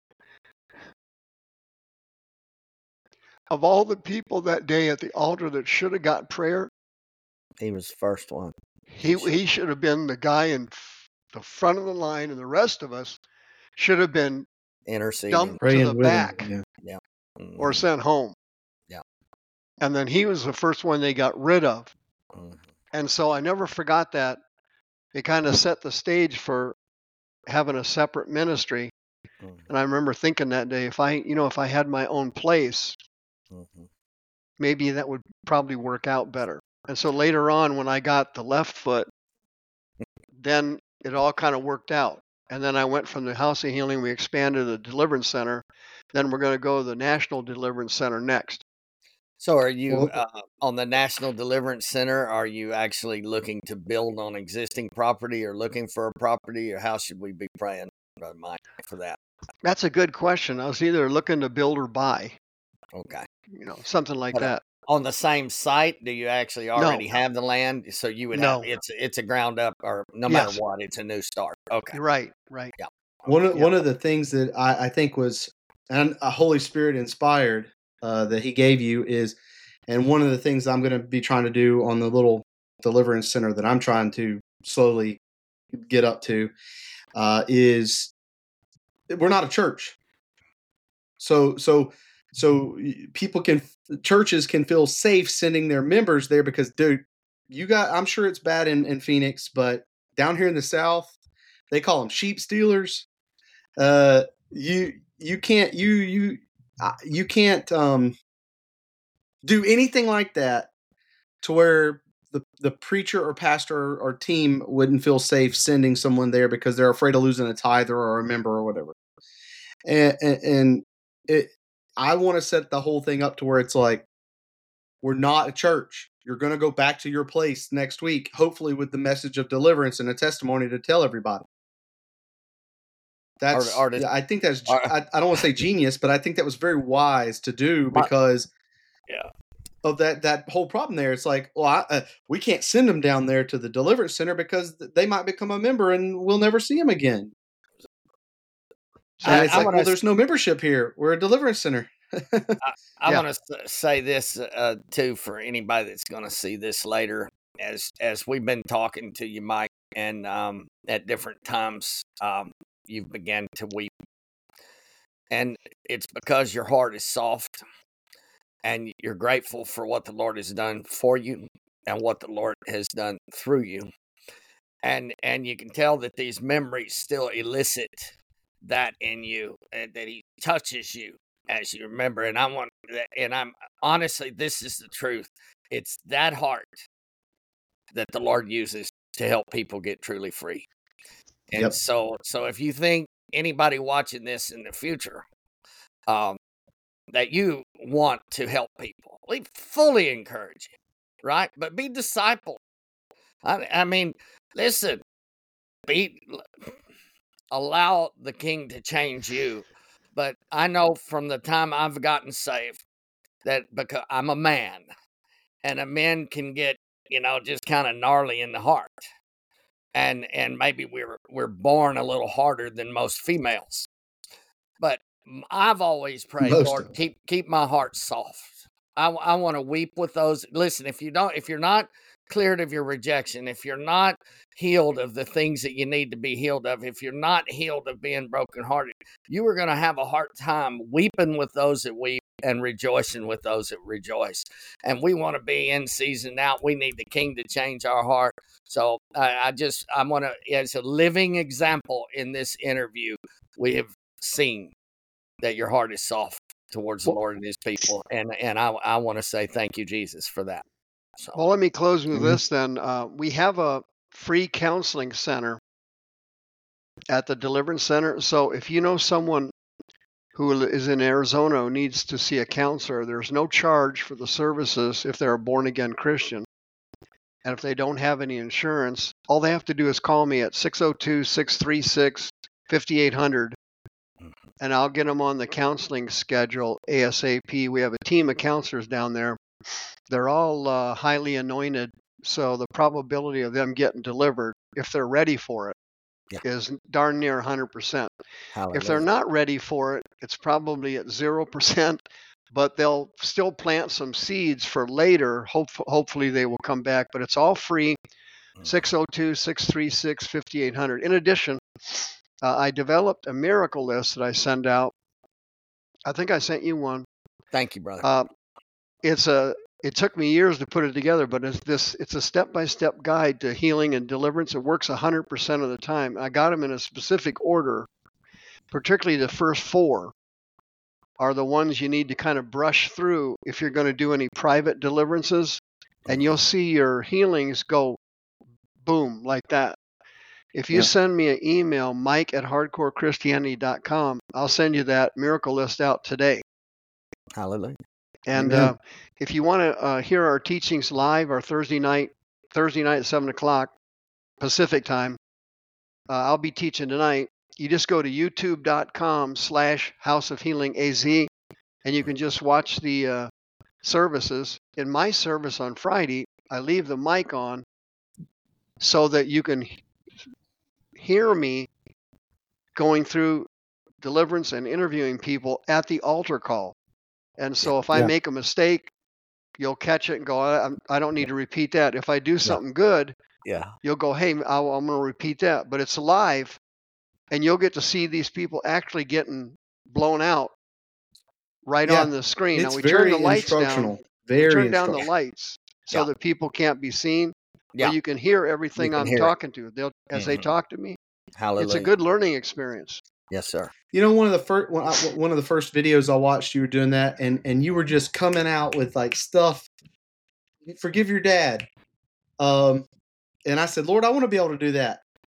B: of all the people that day at the altar that should have got prayer,
C: he was the first one.
B: He he should have been the guy in the front of the line, and the rest of us should have been
C: interceding,
B: dumped
A: Praying
B: to the
A: with him,
B: back
A: yeah.
C: Yeah. Mm-hmm.
B: or sent home.
C: Yeah.
B: And then he was the first one they got rid of.
C: Mm-hmm.
B: And so I never forgot that. It kind of set the stage for having a separate ministry.
C: Mm-hmm.
B: And I remember thinking that day, if I, you know, if I had my own place,
C: Mm-hmm.
B: maybe that would probably work out better. And so later on, when I got the left foot, then it all kind of worked out. And then I went from the House of Healing, we expanded the Deliverance Center. Then we're going to go to the National Deliverance Center next.
C: So are you
A: Well-
C: uh, on the National Deliverance Center? Are you actually looking to build on existing property or looking for a property, or how should we be praying, Brother Mike, for that?
B: That's a good question. I was either looking to build or buy,
C: Okay.
B: you know, something like
C: But, uh,
B: that.
C: On the same site, do you actually already have the land? So you would
B: No.
C: have it's it's a ground up, or no
B: Yes.
C: matter what, it's a new start. Okay.
B: You're right, right.
A: One of,
B: Yeah.
A: one of the things that I, I think was and a Holy Spirit inspired uh, that He gave you is, and one of the things I'm going to be trying to do on the little deliverance center that I'm trying to slowly get up to uh, is we're not a church. So so so people can churches can feel safe sending their members there because, dude, you got I'm sure it's bad in, in Phoenix, but down here in the South, they call them sheep stealers. Uh, you you can't you you uh, you can't um, do anything like that to where the the preacher or pastor or, or team wouldn't feel safe sending someone there because they're afraid of losing a tither or a member or whatever. And and, and it, I want to set the whole thing up to where it's like, we're not a church. You're going to go back to your place next week, hopefully with the message of deliverance and a testimony to tell everybody. That's,
C: Or- or to-
A: yeah, I think that's,
C: or-
A: I, I don't want to say genius, but I think that was very wise to do
C: My-
A: because
C: Yeah.
A: of that, that whole problem there. It's like, well, I, uh, we can't send them down there to the deliverance center because they might become a member and we'll never see them again. And
C: I,
A: it's
C: I
A: like,
C: want
A: well,
C: to
A: there's no membership here. We're a deliverance center.
C: I, I
B: Yeah.
C: want to say this uh, too for anybody that's going to see this later. As as we've been talking to you, Mike, and um, at different times, um, you've began to weep, and it's because your heart is soft, and you're grateful for what the Lord has done for you, and what the Lord has done through you, and and you can tell that these memories still elicit that in you, and that He touches you as you remember. And I want, and I'm honestly, this is the truth. It's that heart that the Lord uses to help people get truly free. And
A: Yep.
C: so, so if you think anybody watching this in the future, um, that you want to help people, we fully encourage you, right? But be discipled. I, I mean, listen, be allow the King to change you. But I know from the time I've gotten saved that because I'm a man, and a man can get, you know, just kind of gnarly in the heart. And and maybe we're we're born a little harder than most females. But I've always prayed,
A: Most
C: Lord,
A: of them.
C: keep keep my heart soft. I, I want to weep with those. Listen, if you don't, if you're not cleared of your rejection, if you're not healed of the things that you need to be healed of, if you're not healed of being brokenhearted, you are going to have a hard time weeping with those that weep and rejoicing with those that rejoice. And we want to be in season now. We need the King to change our heart. So I, I just, I want to, as a living example in this interview, we have seen that your heart is soft towards the
B: Well,
C: Lord and His people, and and I I want to say thank you, Jesus, for that. So
B: well, let me close with
A: Mhm.
B: this then. Uh, we have a free counseling center at the Deliverance Center. So if you know someone who is in Arizona who needs to see a counselor, there's no charge for the services if they're a born again Christian. And if they don't have any insurance, all they have to do is call me at six oh two, six three six, five eight zero zero, and I'll get them on the counseling schedule ASAP. We have a team of counselors down there. They're all uh, highly anointed, so the probability of them getting delivered, if they're ready for it,
C: Yeah.
B: is darn near one hundred percent. If they're
C: hallelujah.
B: not ready for it, it's probably at zero percent, but they'll still plant some seeds for later. Hope, hopefully they will come back, but it's all free. six oh two, six three six, five eight zero zero. In addition, uh, I developed a miracle list that I send out. I think I sent you one.
C: Thank you, brother.
B: Uh, it's a. It took me years to put it together, but it's this. It's a step-by-step guide to healing and deliverance. It works one hundred percent of the time. I got them in a specific order. Particularly the first four are the ones you need to kind of brush through if you're going to do any private deliverances, and you'll see your healings go boom like that. If you
A: Yeah.
B: send me an email, Mike at hardcore christianity dot com, I'll send you that miracle list out today.
C: Hallelujah.
B: And
A: Amen.
B: uh, if you want to uh, hear our teachings live, our Thursday night, Thursday night at seven o'clock Pacific time, uh, I'll be teaching tonight. You just go to youtube dot com slash House of Healing A Z, and you can just watch the uh, services. In my service on Friday, I leave the mic on so that you can hear me going through deliverance and interviewing people at the altar call. And so if I
A: Yeah.
B: make a mistake, you'll catch it and go, I, I don't need to repeat that. If I do something good,
C: Yeah.
B: you'll go, hey, I'll, I'm going to repeat that. But it's live, and you'll get to see these people actually getting blown out right
A: Yeah.
B: on the screen. Now
A: It's
B: we turn the
A: very
B: lights down.
A: instructional.
B: We
A: Very
B: turn down the
A: instructional.
B: lights so
C: Yeah.
B: that people can't be seen,
C: Yeah.
B: but you can hear everything
C: can
B: I'm
C: hear it.
B: talking to. They'll as they
C: Mhm.
B: talk to me.
C: Hallelujah.
B: It's a good learning experience.
C: Yes, sir.
A: You know, one of the first one, I- one of the first videos I watched, you were doing that, and and you were just coming out with like stuff. Forgive your dad. Um, and I said, Lord, I want to be able to do that.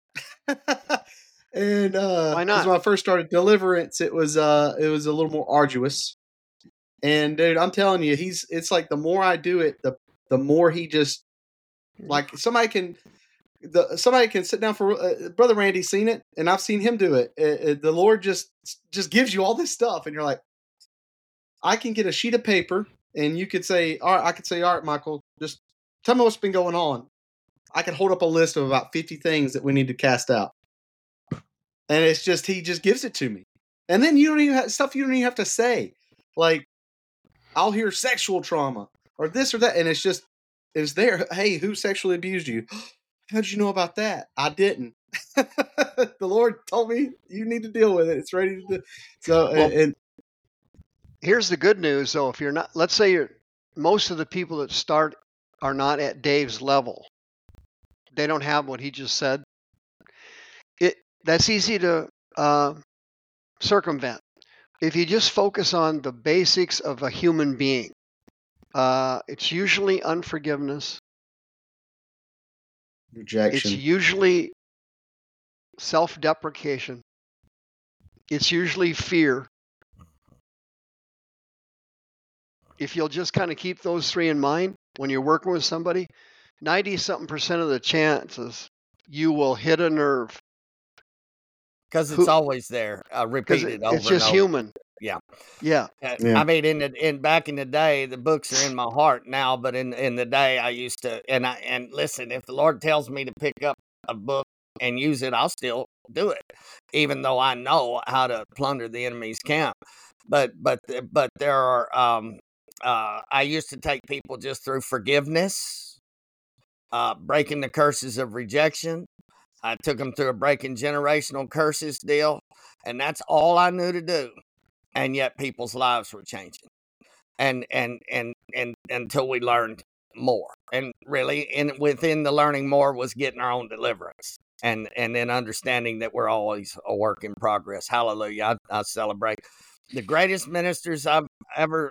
A: and uh,
B: Why
A: because
B: not?
A: when I first started deliverance, it was uh, it was a little more arduous. And dude, I'm telling you, he's it's like the more I do it, the the more he just like somebody can. The, somebody can sit down for uh, Brother Randy's seen it, and I've seen him do it. Uh, uh, the Lord just just gives you all this stuff, and you're like, I can get a sheet of paper, and you could say, all right, I could say, all right, Michael, just tell me what's been going on. I could hold up a list of about fifty things that we need to cast out, and it's just he just gives it to me. And then you don't even have stuff you don't even have to say. Like, I'll hear sexual trauma or this or that, and it's just it's there. Hey, who sexually abused you? How'd you know about that? I didn't. The Lord told me you need to deal with it. It's ready to do. So
B: Well,
A: and, and
B: here's the good news, though. If you're not, let's say you're, most of the people that start are not at Dave's level. They don't have what he just said. It that's easy to uh, circumvent if you just focus on the basics of a human being. Uh, it's usually unforgiveness.
A: rejection.
B: It's usually self-deprecation. It's usually fear. If you'll just kind of keep those three in mind when you're working with somebody, ninety something percent of the chances you will hit a nerve.
C: Because it's
B: Who-
C: always there, uh,
B: Because
C: repeated
B: it,
C: over
B: it's just
C: and over.
B: human.
C: Yeah.
B: Yeah.
C: Uh,
A: Yeah.
C: I mean, in the in back in the day, the books are in my heart now. But in in the day, I used to, and I and listen. If the Lord tells me to pick up a book and use it, I'll still do it, even though I know how to plunder the enemy's camp. But but but there are. Um, uh, I used to take people just through forgiveness, uh, breaking the curses of rejection. I took them through a breaking generational curses deal, and that's all I knew to do. And yet people's lives were changing. And and and and until we learned more. And really in within the learning more was getting our own deliverance. And and then understanding that we're always a work in progress. Hallelujah. I, I celebrate. The greatest ministers I've ever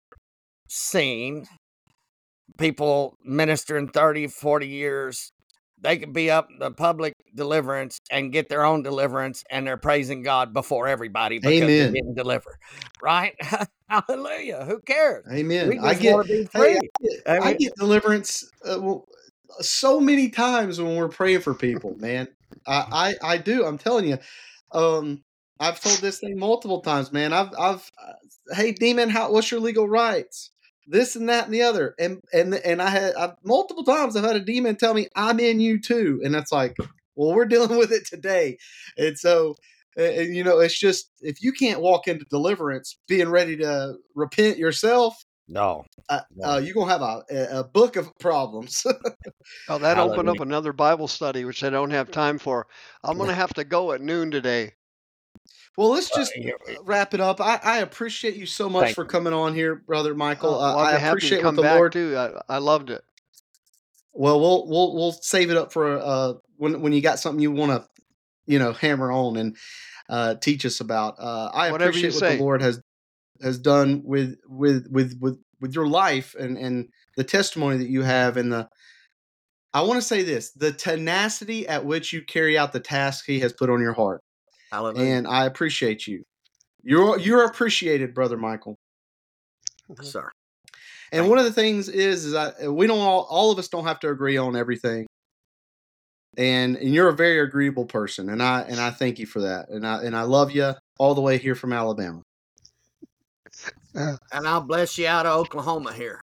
C: seen, people ministering thirty, forty years, they could be up the public deliverance and get their own deliverance, and they're praising God before everybody because
A: Amen.
C: they're getting delivered. Right? Hallelujah. Who cares?
A: Amen.
C: We
A: I
C: just
A: get
C: want to be
A: hey,
C: free.
A: I get,
C: I
A: I
C: mean,
A: get deliverance uh, well, so many times when we're praying for people, man. I, I I do. I'm telling you. Um, I've told this thing multiple times, man. I've I've uh, hey demon, how what's your legal rights? This and that and the other, and and and I had I've, multiple times I've had a demon tell me I'm in you too, and that's like, well, we're dealing with it today, and so uh, you know, it's just if you can't walk into deliverance being ready to repent yourself,
C: no.
A: uh,
C: no.
A: uh, you're gonna have a, a book of problems.
B: Oh, that opened up
C: Hallelujah.
B: another Bible study, which I don't have time for. I'm going to have to go at noon today.
A: Well, let's
C: Uh,
A: just
C: here-
A: uh, wrap it up. I, I appreciate you so much
C: Thank
A: for
C: you.
A: coming on here, brother Michael.
B: Oh,
A: Uh,
B: well, I'd
A: I
B: be happy to
A: appreciate what
B: come
A: the
B: back
A: Lord.
B: too. I, I loved it.
A: Well, we'll we'll we'll save it up for uh when when you got something you want to you know hammer on and uh teach us about. Uh, I
B: Whatever you
A: appreciate what the
B: say.
A: Lord has has done with with with with with your life and and the testimony that you have and the. I want to say this: the tenacity at which you carry out the task He has put on your heart,
C: Hallelujah.
A: and I appreciate you. You're you're appreciated, brother Michael.
B: Mhm.
C: Sir.
A: And
C: Thank
A: one of the things is, is that we don't all, all of us don't have to agree on everything. And and you're a very agreeable person, and I and I thank you for that. And I and I love you all the way here from Alabama.
B: Uh,
C: And I'll bless you out of Oklahoma here.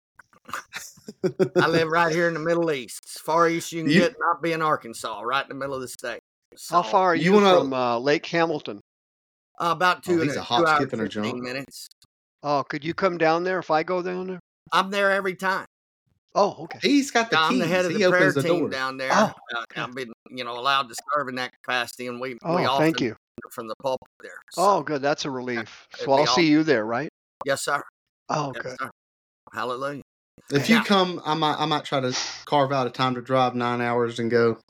C: I live right here in the Middle East. As far east you can
A: You
C: get, not being Arkansas, right in the middle of the state.
B: How
C: So,
B: far are
A: you
B: you,
A: wanna-
B: from uh, Lake Hamilton?
C: uh, about
A: Oh,
C: two,
A: he's
C: and
A: a
C: a,
A: hop,
C: two hours,
A: skip, and a
C: fifteen
A: jump.
C: minutes.
B: Oh, could you come down there if I go down there?
C: I'm there every time.
B: Oh, okay.
A: he's got the
C: I'm
A: keys.
C: the head of
A: He
C: the prayer
A: opens the
C: team
A: door.
C: down there.
B: Oh,
C: Uh,
B: okay.
C: I've been, you know, allowed to serve in that capacity, and we we
B: Oh,
C: often
B: thank you.
C: from the pulpit there. So,
B: Oh, good. That's a relief.
C: it'd
B: So
C: be
B: I'll see
C: awesome.
B: you there, right?
C: Yes, sir.
B: Oh,
C: Yes,
B: good.
C: sir. Hallelujah.
A: If
C: Yeah.
A: you come, I might I might try to carve out a time to drive nine hours and go.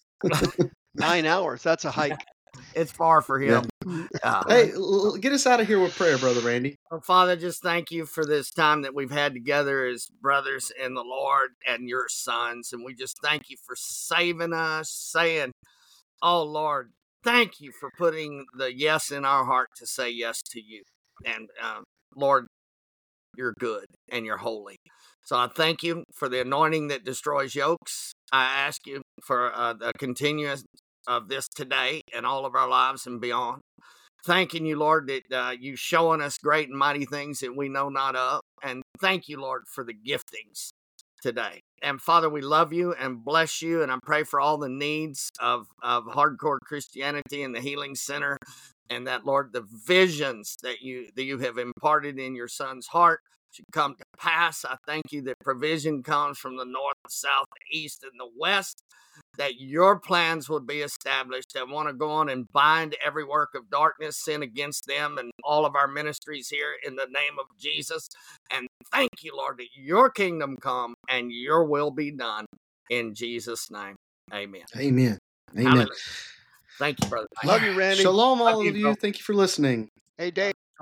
B: Nine hours. That's a hike.
C: It's far for
A: Yeah.
C: him.
B: Mm,
C: Uh,
A: Hey, l- l- get us out of here with prayer, brother Randy.
C: Well, Father, just thank you for this time that we've had together as brothers in the Lord and your sons. And we just thank you for saving us, saying, oh, Lord, thank you for putting the yes in our heart to say yes to you. And um, Lord, you're good and you're holy. So I thank you for the anointing that destroys yokes. I ask you for uh, the continuance of this today and all of our lives and beyond. Thanking you, Lord, that uh, you showing us great and mighty things that we know not of. And thank you, Lord, for the giftings today. And Father, we love you and bless you. And I pray for all the needs of, of hardcore Christianity and the Healing Center and that, Lord, the visions that you that you have imparted in your son's heart should come to pass. I thank you that provision comes from the north, the south, the east, and the west, that your plans would be established. I want to go on and bind every work of darkness, sin against them and all of our ministries here in the name of Jesus. And thank you, Lord, that your kingdom come and your will be done in Jesus' name. Amen.
A: Amen. Amen.
C: Hallelujah. Thank you, brother.
B: Love you, Randy.
A: Shalom, all
C: Love you,
A: of you.
C: bro.
A: Thank you for listening.
B: Hey, Dave.